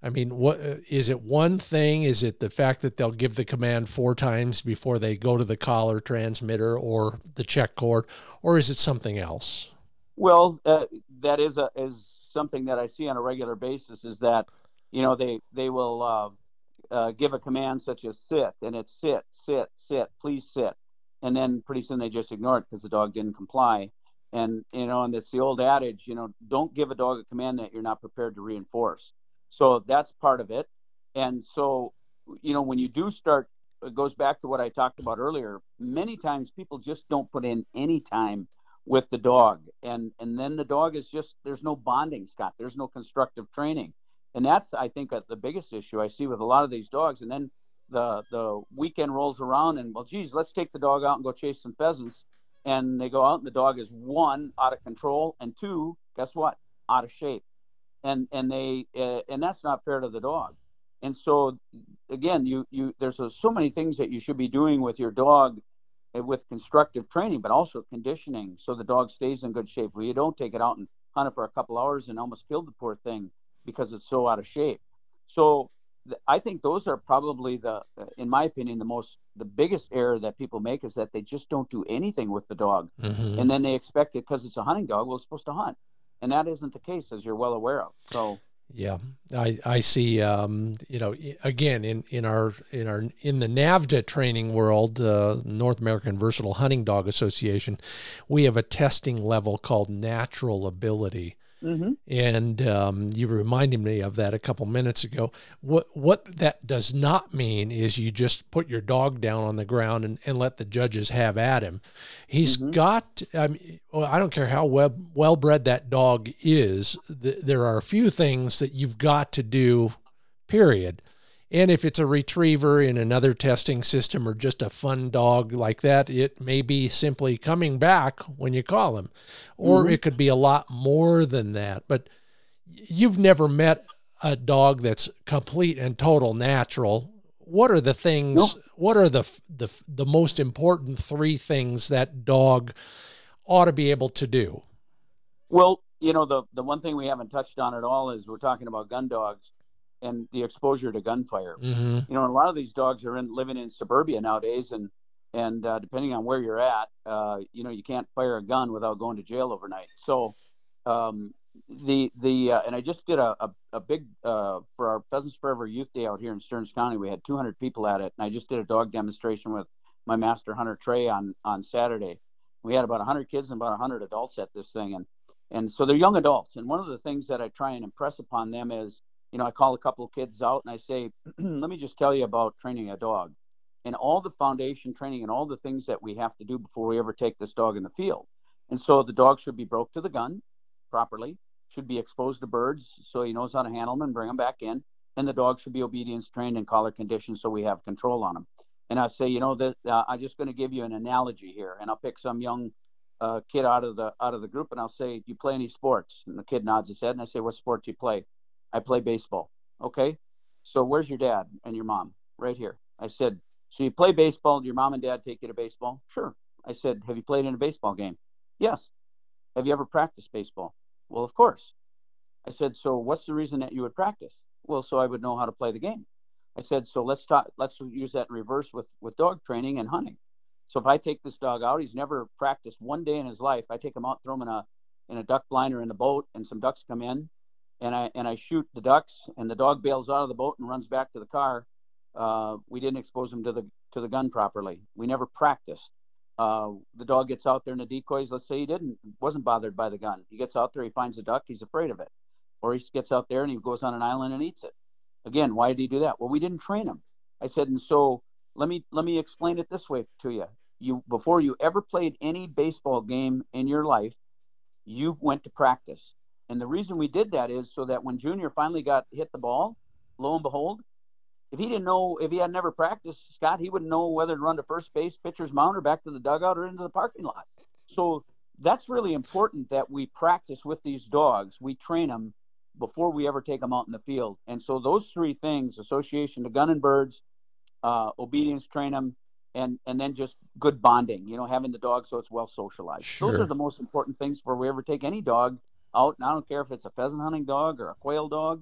I mean, what is it? One thing? Is it the fact that they'll give the command four times before they go to the collar transmitter or the check cord, or is it something else? Well, uh, that is a is something that I see on a regular basis. Is that, you know, they they will uh, uh, give a command such as sit, and it's sit, sit, sit, please sit, and then pretty soon they just ignore it because the dog didn't comply. And you know, and it's the old adage, you know, don't give a dog a command that you're not prepared to reinforce. So that's part of it. And so, you know, when you do start, it goes back to what I talked about earlier. Many times people just don't put in any time with the dog, and and then the dog is just, there's no bonding, Scott. There's no constructive training, and that's, I think, uh, the biggest issue I see with a lot of these dogs. And then the the weekend rolls around, and well, geez, let's take the dog out and go chase some pheasants. And they go out, and the dog is, one, out of control, and two, guess what, out of shape. And and they uh, and that's not fair to the dog. And so again, you you there's a, so many things that you should be doing with your dog, uh, with constructive training, but also conditioning, so the dog stays in good shape. Where you don't take it out and hunt it for a couple hours and almost kill the poor thing because it's so out of shape. So th- I think those are probably the, uh, in my opinion, the most the biggest error that people make, is that they just don't do anything with the dog, Mm-hmm. and then they expect it because it's a hunting dog. Well, it's supposed to hunt, and that isn't the case, as you're well aware of. So Yeah, I I see. Um, you know, again, in in our in our in the NAVHDA training world, uh, North American Versatile Hunting Dog Association, we have a testing level called natural ability. hmm And um, you reminded me of that a couple minutes ago. What what that does not mean is you just put your dog down on the ground and, and let the judges have at him. He's hmm got, I mean, well, I don't care how well, well bred that dog is, th- there are a few things that you've got to do, period. And if it's a retriever in another testing system or just a fun dog like that, it may be simply coming back when you call him. Or hmm it could be a lot more than that. But you've never met a dog that's complete and total natural. What are the things, no. what are the the the most important three things that dog ought to be able to do? Well, you know, the the one thing we haven't touched on at all is we're talking about gun dogs and the exposure to gunfire. Mhm. You know, a lot of these dogs are in living in suburbia nowadays, and and uh, depending on where you're at, uh, you know, you can't fire a gun without going to jail overnight. So, um, the the uh, and I just did a a, a big uh, for our Pheasants Forever Youth Day out here in Stearns County. We had two hundred people at it, and I just did a dog demonstration with my master hunter Trey on on Saturday. We had about one hundred kids and about one hundred adults at this thing, and and so they're young adults. And one of the things that I try and impress upon them is, you know, I call a couple of kids out and I say, let me just tell you about training a dog and all the foundation training and all the things that we have to do before we ever take this dog in the field. And so the dog should be broke to the gun properly, should be exposed to birds so he knows how to handle them and bring them back in. And the dog should be obedience trained and collar conditioned so we have control on him. And I say, you know, that uh, I'm just going to give you an analogy here, and I'll pick some young uh, kid out of the out of the group, and I'll say, "Do you play any sports?" And the kid nods his head, and I say, "What sport do you play?" "I play baseball." "Okay, so where's your dad and your mom?" "Right here." I said, "So you play baseball? Do your mom and dad take you to baseball?" "Sure." I said, "Have you played in a baseball game?" "Yes." "Have you ever practiced baseball?" "Well, of course." I said, "So what's the reason that you would practice?" "Well, so I would know how to play the game." I said, "So let's talk, let's use that in reverse with with dog training and hunting." So if I take this dog out, he's never practiced one day in his life. I take him out, throw him in a in a duck blinder in the boat, and some ducks come in, and I and I shoot the ducks, and the dog bails out of the boat and runs back to the car. Uh, we didn't expose him to the to the gun properly. We never practiced. Uh, the dog gets out there in the decoys. Let's say he didn't wasn't bothered by the gun. He gets out there, he finds a duck, he's afraid of it, or he gets out there and he goes on an island and eats it. Again, why did he do that? Well, we didn't train him. I said, and so let me let me explain it this way to you. You before you ever played any baseball game in your life, you went to practice. And the reason we did that is so that when Junior finally got hit the ball, lo and behold, if he didn't know, if he had never practiced, Scott, he wouldn't know whether to run to first base, pitcher's mound, or back to the dugout or into the parking lot. So that's really important that we practice with these dogs. We train them before we ever take them out in the field. And so those three things, association to gun and birds, uh, obedience train them, and and then just good bonding, you know, having the dog so it's well socialized. Those are Sure. the most important things before we ever take any dog out. And I don't care if it's a pheasant hunting dog or a quail dog.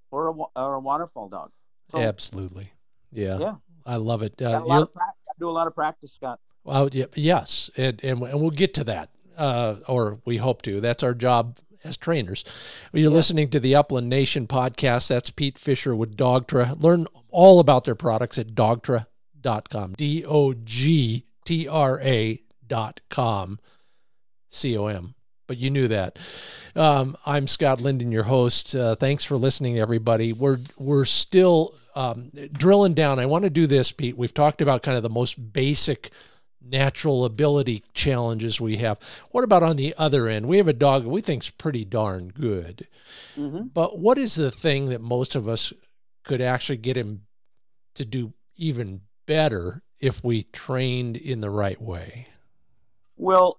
or a, or a waterfall dog. So Absolutely. Yeah. yeah, I love it. Uh, got a lot you're, of practice. Do a lot of practice, Scott. well, yeah, yes. And, and, and we'll get to that. Uh, or we hope to. That's our job as trainers. Well, you're Yeah. listening to the Upland Nation podcast. That's Pete Fisher with Dogtra. Learn all about their products at dogtra dot com. D O G T R A dot com. C O M. But you knew that. Um, I'm Scott Linden, your host. Uh, thanks for listening, everybody. We're we're still um, drilling down. I want to do this, Pete. We've talked about kind of the most basic natural ability challenges we have. What about on the other end? We have a dog that we think's pretty darn good. Mm-hmm. But what is the thing that most of us could actually get him to do even better if we trained in the right way? Well,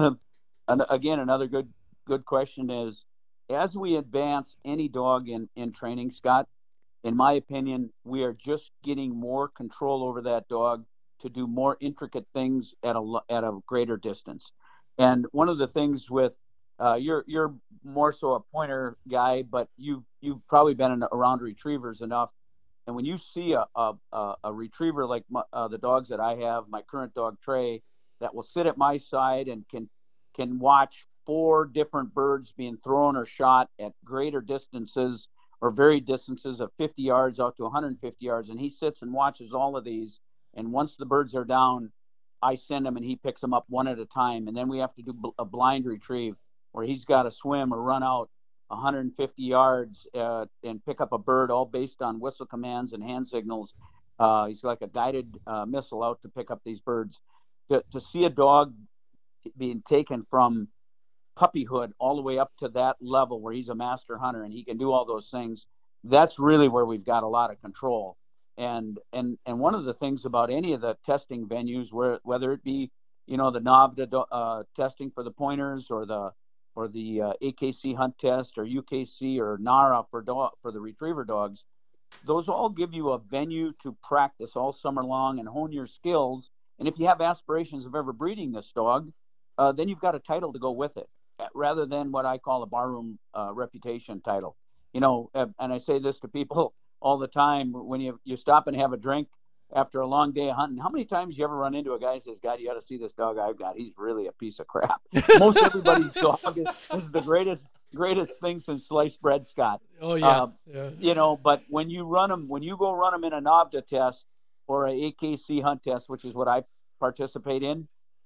and again, another good good question is, as we advance any dog in in training, Scott, in my opinion, we are just getting more control over that dog to do more intricate things at a at a greater distance. And one of the things with uh, you're you're more so a pointer guy, but you've you've probably been in, around retrievers enough. And when you see a a, a, a retriever like my, uh, the dogs that I have, my current dog Trey, that will sit at my side and can can watch four different birds being thrown or shot at greater distances or varied distances of fifty yards out to one hundred fifty yards, and he sits and watches all of these. And once the birds are down, I send him and he picks them up one at a time, and then we have to do a blind retrieve where he's got to swim or run out one hundred fifty yards uh, and pick up a bird, all based on whistle commands and hand signals. Uh, he's like a guided uh, missile out to pick up these birds. To, to see a dog being taken from puppyhood all the way up to that level where he's a master hunter and he can do all those things, that's really where we've got a lot of control. And and and one of the things about any of the testing venues, where whether it be, you know, the NAVHDA uh, testing for the pointers, or the or the uh, A K C hunt test, or U K C or NARA for dog for the retriever dogs, those all give you a venue to practice all summer long and hone your skills. And if you have aspirations of ever breeding this dog, uh, then you've got a title to go with it, uh, rather than what I call a barroom uh, reputation title. You know, uh, and I say this to people all the time when you you stop and have a drink after a long day of hunting. How many times you ever run into a guy who says, "God, you got to see this dog I've got. He's really a piece of crap." Most everybody's dog is, is the greatest greatest thing since sliced bread, Scott. Oh, yeah. Uh, Yeah. you know, but when you run them, when you go run them in a NAVHDA test or a A K C hunt test, which is what I participate in,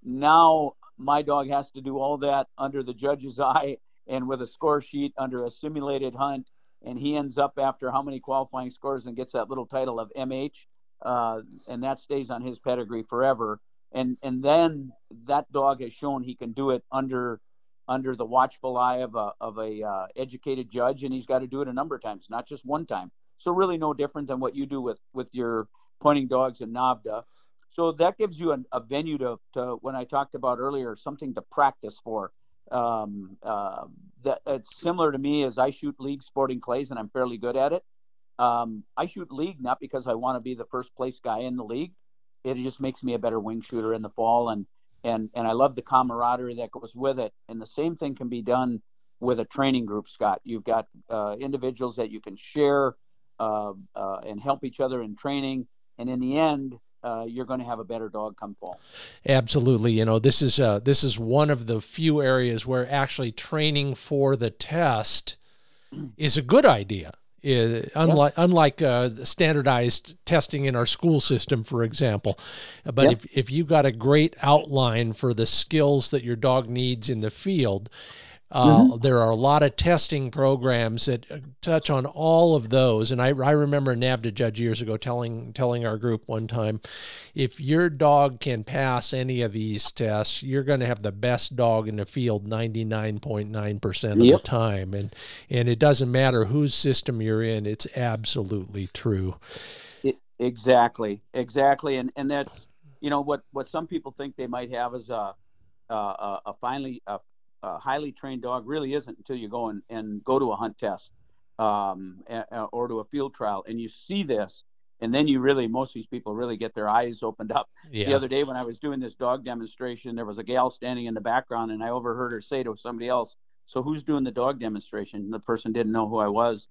now my dog has to do all that under the judge's eye and with a score sheet under a simulated hunt, and he ends up after how many qualifying scores and gets that little title of M H, uh, and that stays on his pedigree forever. And and then that dog has shown he can do it under under the watchful eye of a of a uh, educated judge, and he's got to do it a number of times, not just one time. So really, no different than what you do with with your pointing dogs in NAVHDA. So that gives you a, a venue to, to, when I talked about earlier, something to practice for. Um, uh, that it's similar to me as I shoot league sporting clays, and I'm fairly good at it. Um, I shoot league not because I want to be the first place guy in the league. It just makes me a better wing shooter in the fall, and and and I love the camaraderie that goes with it. And the same thing can be done with a training group, Scott. You've got uh, individuals that you can share uh, uh, and help each other in training, and in the end, uh, you're going to have a better dog come fall. Absolutely. You know, this is uh, this is one of the few areas where actually training for the test is a good idea. Uh, unlike yeah. unlike uh, standardized testing in our school system, for example. But Yep. if, if you've got a great outline for the skills that your dog needs in the field, Uh, Mm-hmm. there are a lot of testing programs that touch on all of those. And I, I remember a NAVHDA judge years ago telling telling our group one time, if your dog can pass any of these tests, you're going to have the best dog in the field ninety-nine point nine percent of the Yep. time. And, and it doesn't matter whose system you're in. It's absolutely true. It, exactly. Exactly. And and that's, you know, what what some people think they might have as a a, a finally a, a highly trained dog really isn't until you go and, and go to a hunt test, um, a- or to a field trial, and you see this, and then you really, most of these people really get their eyes opened up. The Yeah. other day when I was doing this dog demonstration, there was a gal standing in the background, and I overheard her say to somebody else, "So who's doing the dog demonstration?" And the person didn't know who I was,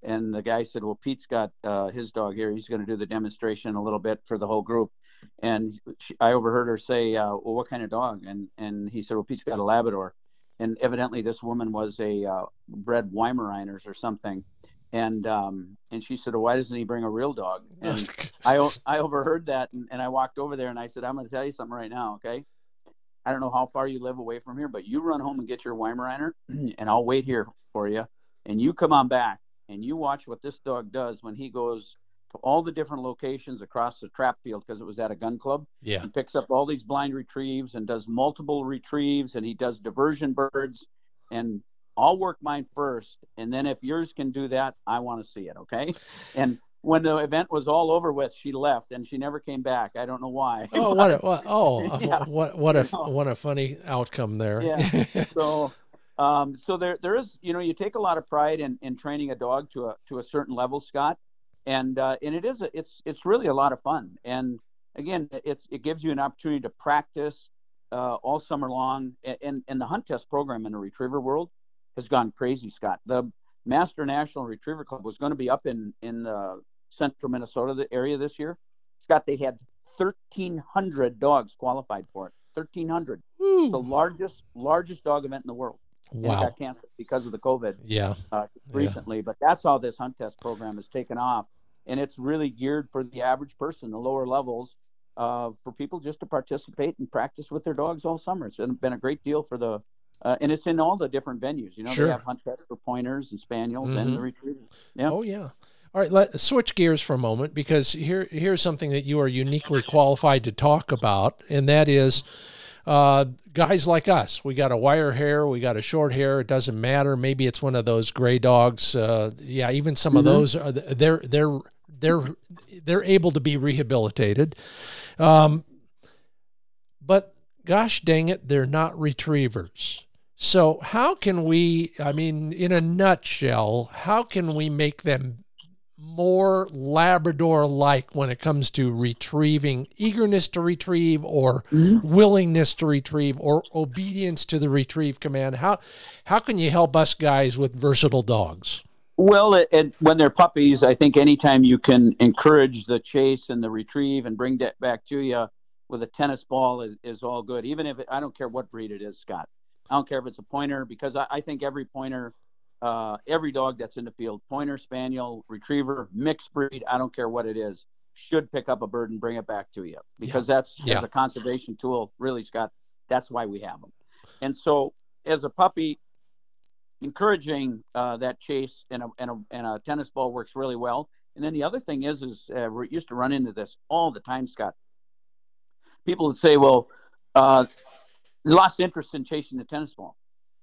and the guy said, well, Pete's got uh, his dog here. He's going to do the demonstration a little bit for the whole group. And she, I overheard her say, uh, well, what kind of dog? And and he said, well, Pete's got a Labrador. And evidently this woman was a uh, bred Weimaraners or something. And um, and she said, well, why doesn't he bring a real dog? And I, I overheard that, and, and I walked over there, and I said, I'm going to tell you something right now, okay? I don't know how far you live away from here, but you run home and get your Weimaraner, and I'll wait here for you. And you come on back, and you watch what this dog does when he goes to all the different locations across the trap field, because it was at a gun club. Yeah. He picks up all these blind retrieves and does multiple retrieves, and he does diversion birds. And I'll work mine first, and then if yours can do that, I want to see it, okay? And when the event was all over with, she left and she never came back. I don't know why. Oh, what a, what, oh, Yeah. what, what a, You know. what a funny outcome there. Yeah. So, um, so there, there is, you know, you take a lot of pride in, in training a dog to a, to a certain level, Scott. And, uh, and it is, a, it's, it's really a lot of fun. And again, it's, it gives you an opportunity to practice, uh, all summer long. And, and the hunt test program in the retriever world has gone crazy, Scott. The Master National Retriever Club was going to be up in, in, uh, central Minnesota the area this year. Scott, they had thirteen hundred dogs qualified for it. thirteen hundred. Woo. It's the largest largest dog event in the world. Wow. And it got canceled because of the COVID Yeah. uh, recently. Yeah. But that's how this hunt test program has taken off. And it's really geared for the average person, the lower levels, uh, for people just to participate and practice with their dogs all summer. It's been a great deal for the Uh, and it's in all the different venues. You know, Sure. They have hunt tests for pointers and spaniels mm-hmm. and the retrievers. Yeah. Oh, yeah. All right, let's switch gears for a moment, because here here's something that you are uniquely qualified to talk about, and that is uh, guys like us. We got a wire hair, we got a short hair. It doesn't matter. Maybe it's one of those gray dogs. Uh, yeah, even some mm-hmm. of those are they're they're they're they're able to be rehabilitated. Um, but gosh dang it, they're not retrievers. So how can we? I mean, in a nutshell, how can we make them more Labrador-like when it comes to retrieving, eagerness to retrieve, or mm-hmm. willingness to retrieve, or obedience to the retrieve command? How how can you help us guys with versatile dogs? Well, it, it, when they're puppies, I think anytime you can encourage the chase and the retrieve and bring that back to you with a tennis ball is, is all good. Even if it, I don't care what breed it is, Scott. I don't care if it's a pointer, because I, I think every pointer, uh, every dog that's in the field, pointer, spaniel, retriever, mixed breed, I don't care what it is, should pick up a bird and bring it back to you, because yeah. that's yeah. as a conservation tool, really, Scott, that's why we have them. And so as a puppy, encouraging uh, that chase and a, and, a, and a tennis ball works really well. And then the other thing is, is uh, we used to run into this all the time, Scott. People would say, well, uh, lost interest in chasing the tennis ball.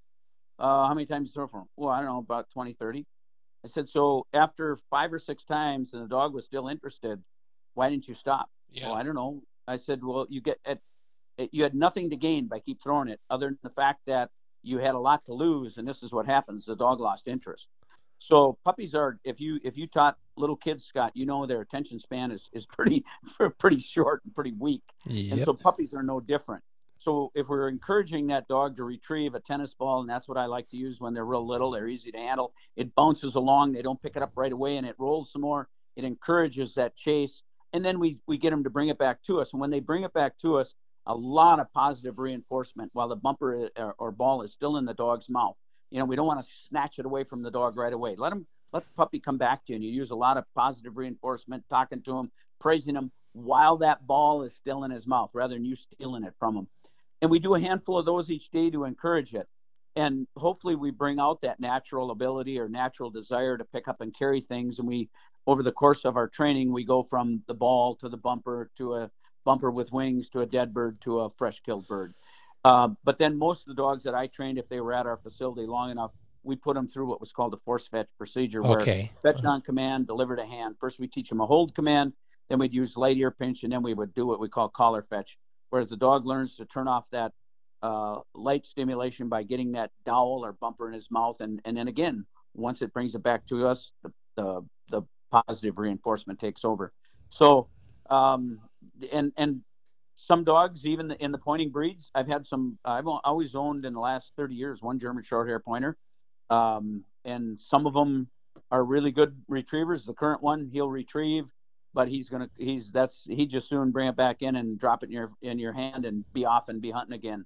Uh, how many times you throw for them? Well, I don't know, about twenty, thirty. I said, so after five or six times and the dog was still interested, why didn't you stop? Yeah. Well, I don't know. I said, well, you get at, you had nothing to gain by keep throwing it, other than the fact that you had a lot to lose, and this is what happens: the dog lost interest. So puppies are, if you if you taught little kids, Scott, you know their attention span is is pretty pretty short and pretty weak. Yep. And so puppies are no different. So if we're encouraging that dog to retrieve a tennis ball, and that's what I like to use when they're real little, they're easy to handle. It bounces along, they don't pick it up right away, and it rolls some more. It encourages that chase, and then we we get them to bring it back to us. And when they bring it back to us, a lot of positive reinforcement while the bumper or, or ball is still in the dog's mouth. You know, we don't want to snatch it away from the dog right away. Let them, let the puppy come back to you, and you use a lot of positive reinforcement, talking to him, praising him while that ball is still in his mouth, rather than you stealing it from him. And we do a handful of those each day to encourage it. And hopefully we bring out that natural ability or natural desire to pick up and carry things. And we, over the course of our training, we go from the ball to the bumper to a bumper with wings to a dead bird to a fresh killed bird. Uh, but then most of the dogs that I trained, if they were at our facility long enough, we put them through what was called a force fetch procedure, where okay. fetch on command, deliver to hand. First we teach them a hold command, then we'd use light ear pinch, and then we would do what we call collar fetch, whereas the dog learns to turn off that uh, light stimulation by getting that dowel or bumper in his mouth. And, and then again, once it brings it back to us, the, the, the positive reinforcement takes over. So, um, and, and some dogs, even in the pointing breeds, I've had some, I've always owned in the last thirty years, one German short hair pointer. Um, and some of them are really good retrievers. The current one, he'll retrieve, but he's gonna he's that's he just soon bring it back in and drop it in your in your hand and be off and be hunting again.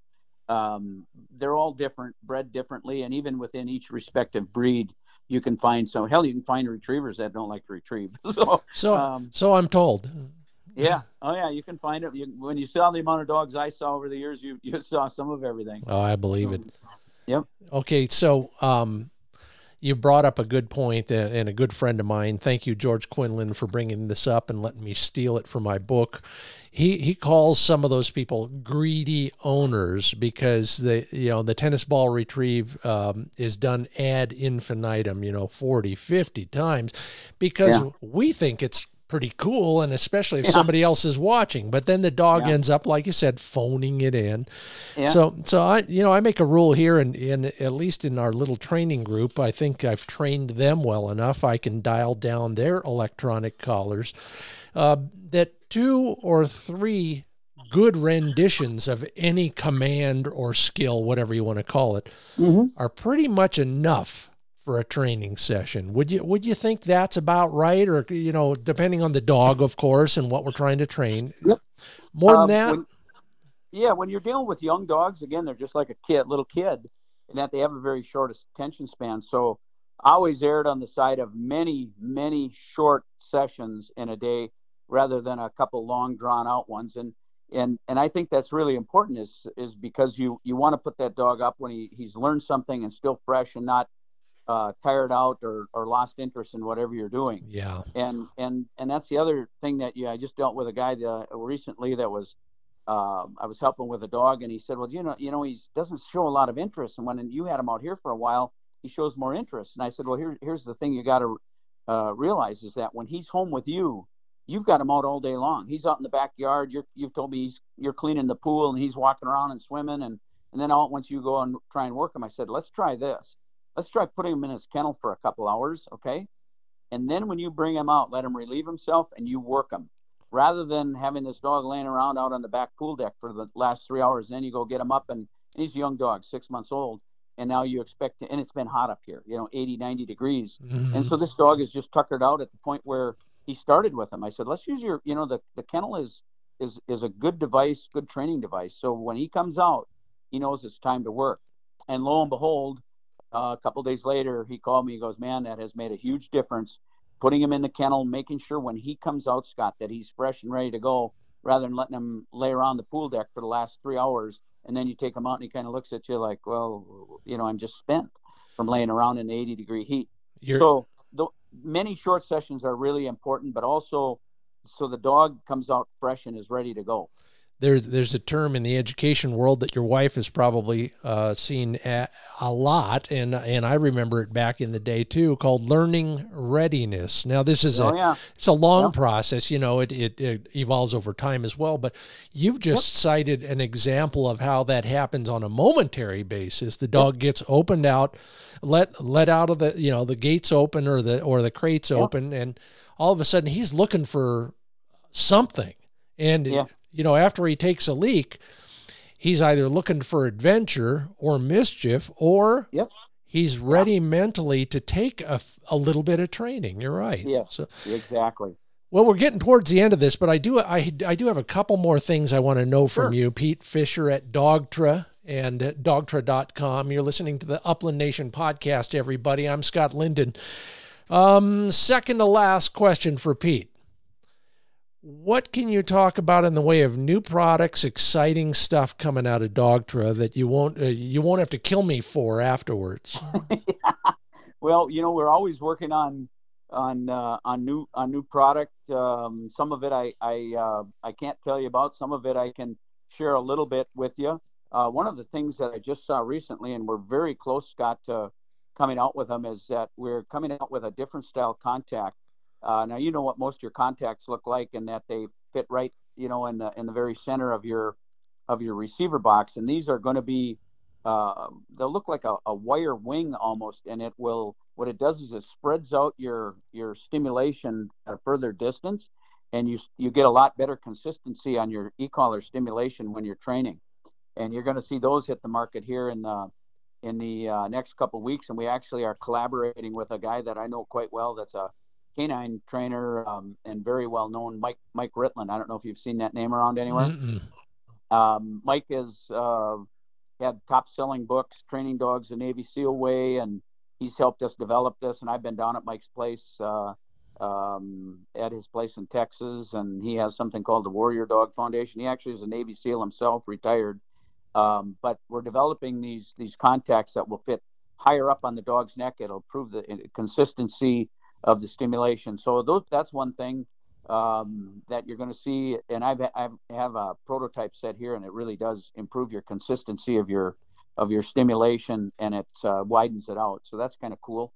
Um, they're all different, bred differently, and even within each respective breed, you can find some. Hell, you can find retrievers that don't like to retrieve. so, So, um, so I'm told. yeah, oh yeah, you can find it. You, when you saw the amount of dogs I saw over the years, you you saw some of everything. Oh, I believe So, it. yep. Okay, so um, you brought up a good point, uh, and a good friend of mine. Thank you, George Quinlan, for bringing this up and letting me steal it for my book. He he calls some of those people greedy owners because the you know the tennis ball retrieve um, is done ad infinitum, you know, forty, fifty times, because Yeah. we think it's pretty cool, and especially if Yeah. somebody else is watching. But then the dog Yeah. ends up, like you said, phoning it in. Yeah. So, so I, you know, I make a rule here, and in, in at least in our little training group, I think I've trained them well enough. I can dial down their electronic collars. Uh, that two or three good renditions of any command or skill, whatever you want to call it, Mm-hmm. are pretty much enough for a training session. Would you would you think that's about right, or you know, depending on the dog, of course, and what we're trying to train? Yep. More than Um, that? when Yeah, when you're dealing with young dogs, again, they're just like a kid, little kid, in that they have a very short attention span. So I always erred on the side of many, many short sessions in a day rather than a couple long drawn out ones. And and and I think that's really important is is because you you want to put that dog up when he, he's learned something and still fresh and not uh, tired out or, or lost interest in whatever you're doing. Yeah. And and and that's the other thing that yeah, I just dealt with a guy that, recently that was uh, I was helping with a dog, and he said, "Well, you know, you know, he doesn't show a lot of interest, and when you had him out here for a while, he shows more interest." And I said, "Well, here, here's the thing you got to uh, realize is that when he's home with you, you've got him out all day long. He's out in the backyard. You're, you've told me he's, you're cleaning the pool, and he's walking around and swimming, and and then all once you go and try and work him, I said, let's try this. Let's try putting him in his kennel for a couple hours, okay? And then when you bring him out, let him relieve himself and you work him rather than having this dog laying around out on the back pool deck for the last three hours. Then you go get him up, and, and he's a young dog, six months old. And now you expect to, and it's been hot up here, you know, eighty, ninety degrees. And Mm-hmm. so this dog is just tuckered out at the point where he started with him. I said, let's use your, you know, the, the kennel is, is, is a good device, good training device. So when he comes out, he knows it's time to work. And lo and behold, uh, a couple of days later, he called me. He goes, "Man, that has made a huge difference. Putting him in the kennel, making sure when he comes out, Scott, that he's fresh and ready to go, rather than letting him lay around the pool deck for the last three hours, and then you take him out and he kind of looks at you like, well, you know, I'm just spent from laying around in the eighty degree heat." You're So the many short sessions are really important, but also so the dog comes out fresh and is ready to go. there's there's a term in the education world that your wife has probably uh, seen a, a lot, and and I remember it back in the day too, called learning readiness. Now this is Oh a yeah, it's a long yep, process, you know, it, it, it evolves over time as well. But you've yep, just cited an example of how that happens on a momentary basis. The yep, dog gets opened out, let let out of the you know the gates open or the or the crates yep, open, and all of a sudden he's looking for something. And, yeah, you know, after he takes a leak, he's either looking for adventure or mischief, or yep, he's yeah, ready mentally to take a, a little bit of training. You're right. yes, So, exactly. well, we're getting towards the end of this, but I do, I, I do have a couple more things I want to know from Sure. you. Pete Fisher at Dogtra and at dogtra dot com. You're listening to the Upland Nation podcast, everybody. I'm Scott Linden. Um, second to last question for Pete. What can you talk about in the way of new products, exciting stuff coming out of Dogtra that you won't uh, you won't have to kill me for afterwards? Well, you know, we're always working on on uh, on new on new product. Um, some of it I I uh, I can't tell you about. Some of it I can share a little bit with you. Uh, one of the things that I just saw recently, and we're very close, Scott, to coming out with them, is that we're coming out with a different style contact. Uh, now you know what most of your contacts look like, and that they fit right, you know, in the in the very center of your of your receiver box. And these are going to be uh, they'll look like a, a wire wing almost, and it will. What it does is it spreads out your your stimulation at a further distance, and you you get a lot better consistency on your e-collar stimulation when you're training. And you're going to see those hit the market here in the in the uh, next couple of weeks, and we actually are collaborating with a guy that I know quite well. That's a canine trainer um, and very well known, Mike Mike Ritland. I don't know if you've seen that name around anywhere. Um, Mike has uh, had top selling books, Training Dogs the Navy SEAL Way, and he's helped us develop this. And I've been down at Mike's place, uh, um, at his place in Texas, and he has something called the Warrior Dog Foundation. He actually is a Navy SEAL himself, retired. Um, but we're developing these these contacts that will fit higher up on the dog's neck. It'll improve the consistency of the stimulation. So those, that's one thing um, that you're going to see. And I've I have a prototype set here, and it really does improve your consistency of your of your stimulation, and it uh, widens it out. So that's kind of cool.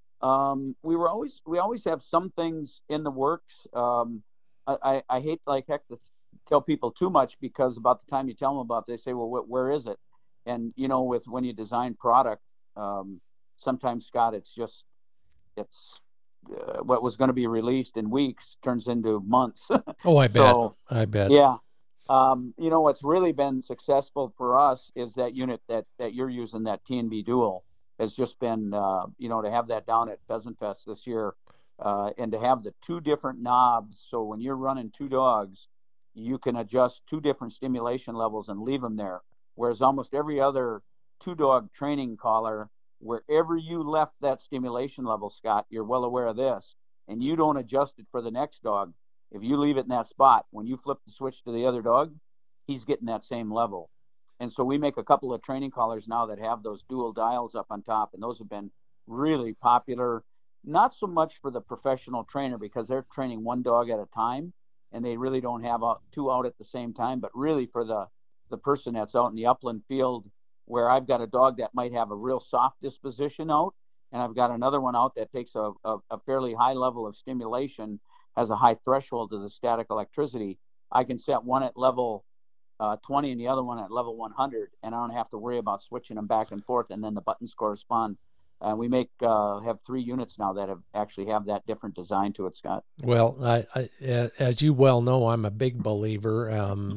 Um, we were always we always have some things in the works. Um, I, I, I hate like heck to tell people too much, because about the time you tell them about it, they say, well, wh- where is it? And you know, with when you design product, um, sometimes, Scott, it's just it's uh, what was going to be released in weeks turns into months. Oh, I so, bet. I bet. Yeah. Um, you know, what's really been successful for us is that unit that, that you're using, that T and B Dual, has just been, uh, you know, to have that down at Pheasant Fest this year, uh, and to have the two different knobs. So when you're running two dogs, you can adjust two different stimulation levels and leave them there. Whereas almost every other two dog training collar, wherever you left that stimulation level, Scott, you're well aware of this, and you don't adjust it for the next dog. If you leave it in that spot, when you flip the switch to the other dog, he's getting that same level. And so we make a couple of training collars now that have those dual dials up on top, and those have been really popular. Not so much for the professional trainer, because they're training one dog at a time, and they really don't have two out at the same time, but really for the, the person that's out in the upland field, where I've got a dog that might have a real soft disposition out, and I've got another one out that takes a, a, a fairly high level of stimulation, has a high threshold to the static electricity. I can set one at level uh, twenty and the other one at level one hundred, and I don't have to worry about switching them back and forth, and then the buttons correspond. Uh, we make uh, have three units now that have actually have that different design to it, Scott. Well, I, I, as you well know, I'm a big believer. Um,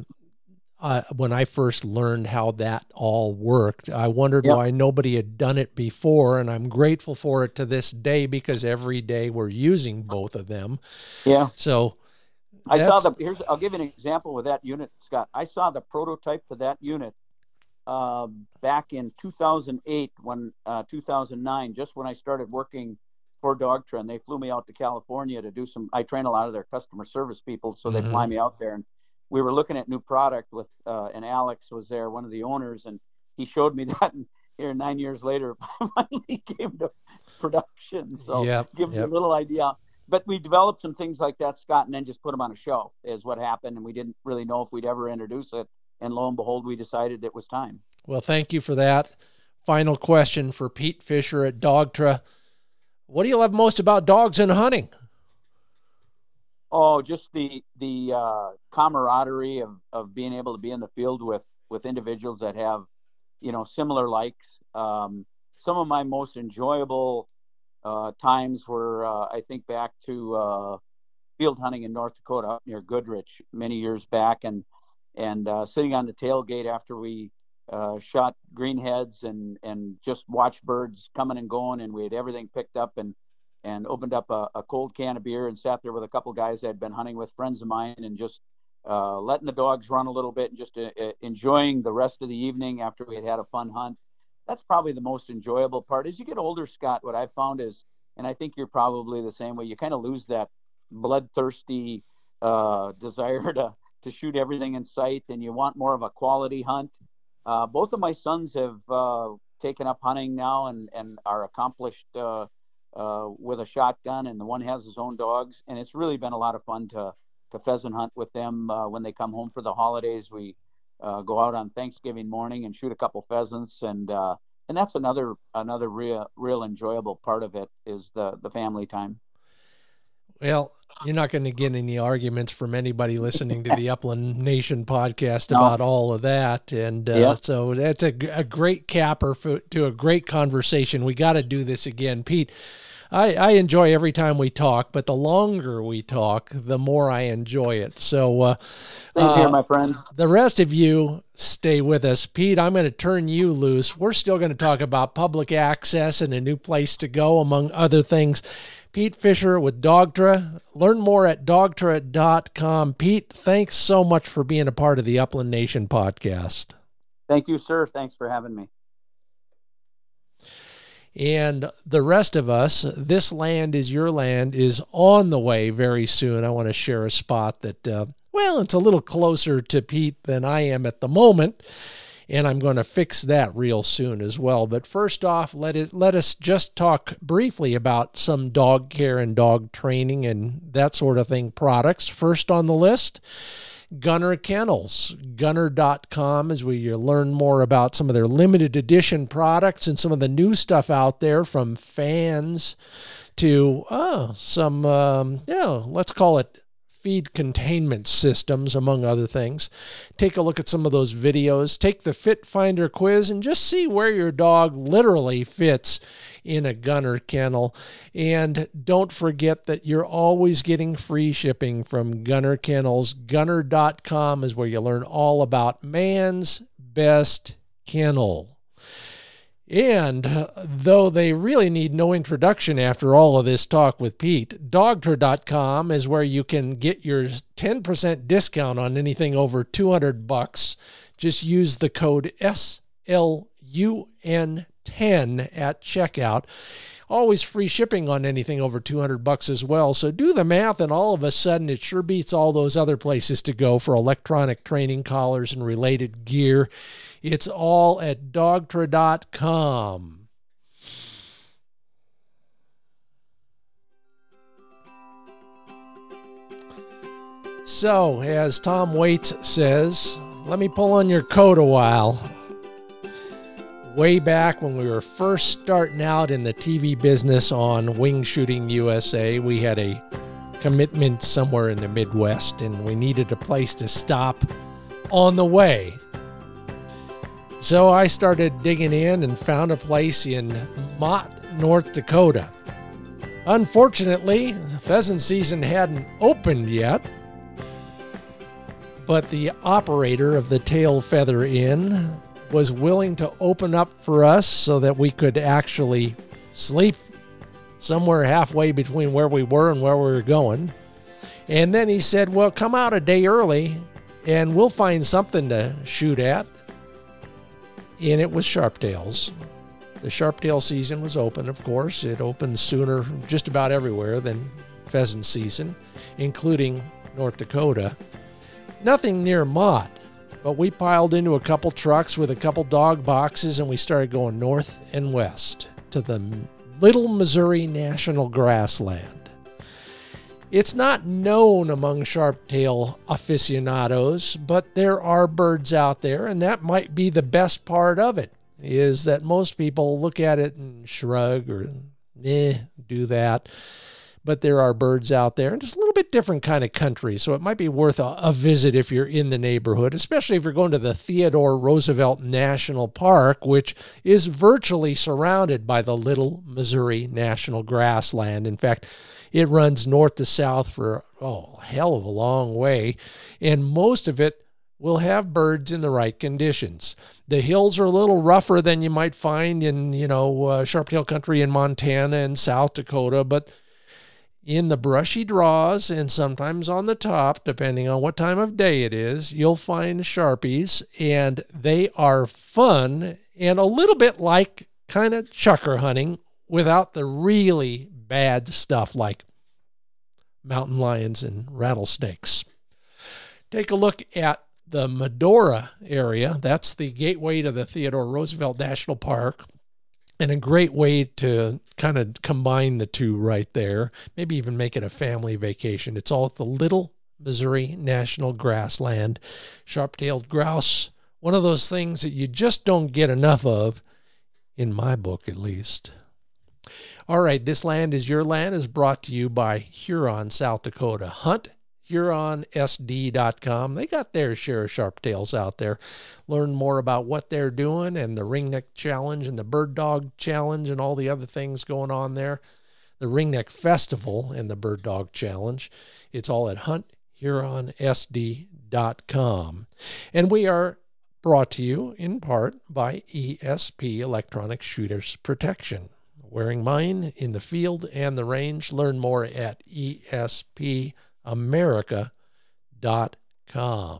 I, when I first learned how that all worked, I wondered yep. why nobody had done it before, and I'm grateful for it to this day, because every day we're using both of them. Yeah. So I saw the, here's, I'll give you an example with that unit, Scott. I saw the prototype for that unit uh, back in two thousand eight, when uh, two thousand nine, just when I started working for Dogtrend. They flew me out to California to do some, I train a lot of their customer service people, so they mm-hmm. fly me out there, and we were looking at new product with, uh, and Alex was there, one of the owners, and he showed me that, and here nine years later, finally came to production. So yep, gives yep. you a little idea. But we developed some things like that, Scott, and then just put them on a show is what happened. And we didn't really know if we'd ever introduce it. And lo and behold, we decided it was time. Well, thank you for that. Final question for Pete Fisher at Dogtra. What do you love most about dogs and hunting? Oh, just the the uh, camaraderie of, of being able to be in the field with, with individuals that have, you know, similar likes. Um, some of my most enjoyable uh, times were, uh, I think back to uh, field hunting in North Dakota up near Goodrich many years back, and and uh, sitting on the tailgate after we uh, shot greenheads and and just watched birds coming and going, and we had everything picked up, and and opened up a, a cold can of beer and sat there with a couple guys that had been hunting with friends of mine, and just uh, letting the dogs run a little bit, and just uh, enjoying the rest of the evening after we had had a fun hunt. That's probably the most enjoyable part. As you get older, Scott, what I've found is, and I think you're probably the same way, you kind of lose that bloodthirsty uh, desire to, to shoot everything in sight, and you want more of a quality hunt. Uh, both of my sons have uh, taken up hunting now, and, and are accomplished uh, uh, with a shotgun, and the one has his own dogs. And it's really been a lot of fun to, to pheasant hunt with them uh, when they come home for the holidays. We uh, go out on Thanksgiving morning and shoot a couple pheasants, and uh, and that's another another real real enjoyable part of it, is the the family time. Well, you're not going to get any arguments from anybody listening to the Upland Nation podcast No. about all of that. And uh, Yep. so that's a, a great capper for, to a great conversation. We got to do this again. Pete, I, I enjoy every time we talk, but the longer we talk, the more I enjoy it. So uh, Same here, uh, my friend. the rest of you stay with us. Pete, I'm going to turn you loose. We're still going to talk about public access and a new place to go, among other things. Pete Fisher with Dogtra. Learn more at dogtra dot com. Pete, thanks so much for being a part of the Upland Nation podcast. Thank you, sir. Thanks for having me. And the rest of us, This Land is Your Land is on the way very soon. I want to share a spot that, uh, well, it's a little closer to Pete than I am at the moment, and I'm going to fix that real soon as well. But first off, let it, let us just talk briefly about some dog care and dog training and that sort of thing products. First on the list, Gunner Kennels. Gunner dot com is where you learn more about some of their limited edition products and some of the new stuff out there, from fans to oh, some, um, yeah, let's call it feed containment systems, among other things. Take a look at some of those videos. Take the Fit Finder quiz and just see where your dog literally fits in a Gunner kennel. And don't forget that you're always getting free shipping from Gunner Kennels. Gunner dot com is where you learn all about man's best kennel. And uh, though they really need no introduction after all of this talk with Pete, dogtra dot com is where you can get your ten percent discount on anything over two hundred bucks. Just use the code S L U N ten at checkout. Always free shipping on anything over two hundred bucks as well. So do the math, and all of a sudden it sure beats all those other places to go for electronic training collars and related gear. It's all at dogtra dot com. So, as Tom Waits says, let me pull on your coat a while. Way back when we were first starting out in the T V business on Wing Shooting U S A, we had a commitment somewhere in the Midwest, and we needed a place to stop on the way. So I started digging in and found a place in Mott, North Dakota. Unfortunately, pheasant season hadn't opened yet, but the operator of the Tail Feather Inn was willing to open up for us so that we could actually sleep somewhere halfway between where we were and where we were going. And then he said, well, come out a day early and we'll find something to shoot at. And it was sharptails. The sharptail season was open, of course. It opened sooner just about everywhere than pheasant season, including North Dakota. Nothing near Mott, but we piled into a couple trucks with a couple dog boxes, and we started going north and west to the Little Missouri National Grassland. It's not known among sharptail aficionados, but there are birds out there, and that might be the best part of it, is that most people look at it and shrug or eh, do that. But there are birds out there, and just a little bit different kind of country, so it might be worth a, a visit if you're in the neighborhood, especially if you're going to the Theodore Roosevelt National Park, which is virtually surrounded by the Little Missouri National Grassland. In fact, it runs north to south for, oh, a hell of a long way, and most of it will have birds in the right conditions. The hills are a little rougher than you might find in, you know, uh, sharptail country in Montana and South Dakota, but in the brushy draws and sometimes on the top, depending on what time of day it is, you'll find Sharpies, and they are fun and a little bit like kind of chucker hunting without the really bad stuff like mountain lions and rattlesnakes. Take a look at the Medora area. That's the gateway to the Theodore Roosevelt National Park, and a great way to kind of combine the two right there. Maybe even make it a family vacation. It's all at the Little Missouri National Grassland. Sharp-tailed grouse, one of those things that you just don't get enough of, in my book at least. All right, This Land is Your Land is brought to you by Huron, South Dakota. Hunt Huron S D dot com. They got their share of sharptails out there. Learn more about what they're doing and the Ringneck Challenge and the Bird Dog Challenge and all the other things going on there. the Ringneck Festival and the Bird Dog Challenge. It's all at hunt huron s d dot com. And we are brought to you in part by E S P Electronic Shooters Protection. Wearing mine in the field and the range. Learn more at E S P america dot com.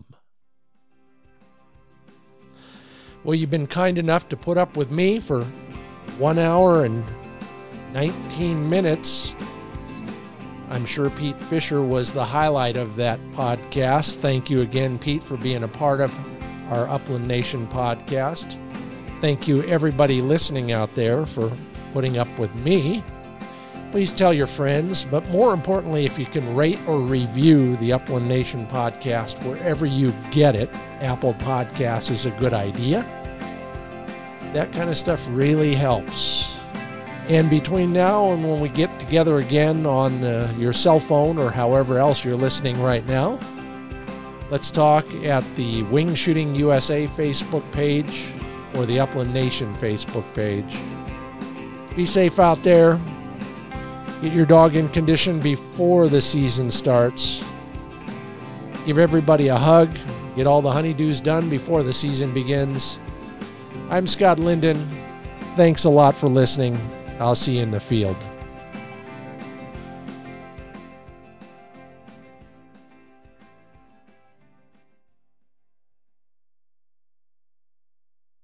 Well, you've been kind enough to put up with me for one hour and nineteen minutes. I'm sure Pete Fisher was the highlight of that podcast. Thank you again, Pete, for being a part of our Upland Nation podcast. Thank you, everybody listening out there, for putting up with me. Please tell your friends, but more importantly, if you can rate or review the Upland Nation podcast wherever you get it. Apple Podcasts is a good idea. That kind of stuff really helps. And between now and when we get together again on uh, your cell phone or however else you're listening right now, let's talk at the Wing Shooting U S A Facebook page or the Upland Nation Facebook page. Be safe out there. Get your dog in condition before the season starts. Give everybody a hug. Get all the honeydews done before the season begins. I'm Scott Linden. Thanks a lot for listening. I'll see you in the field.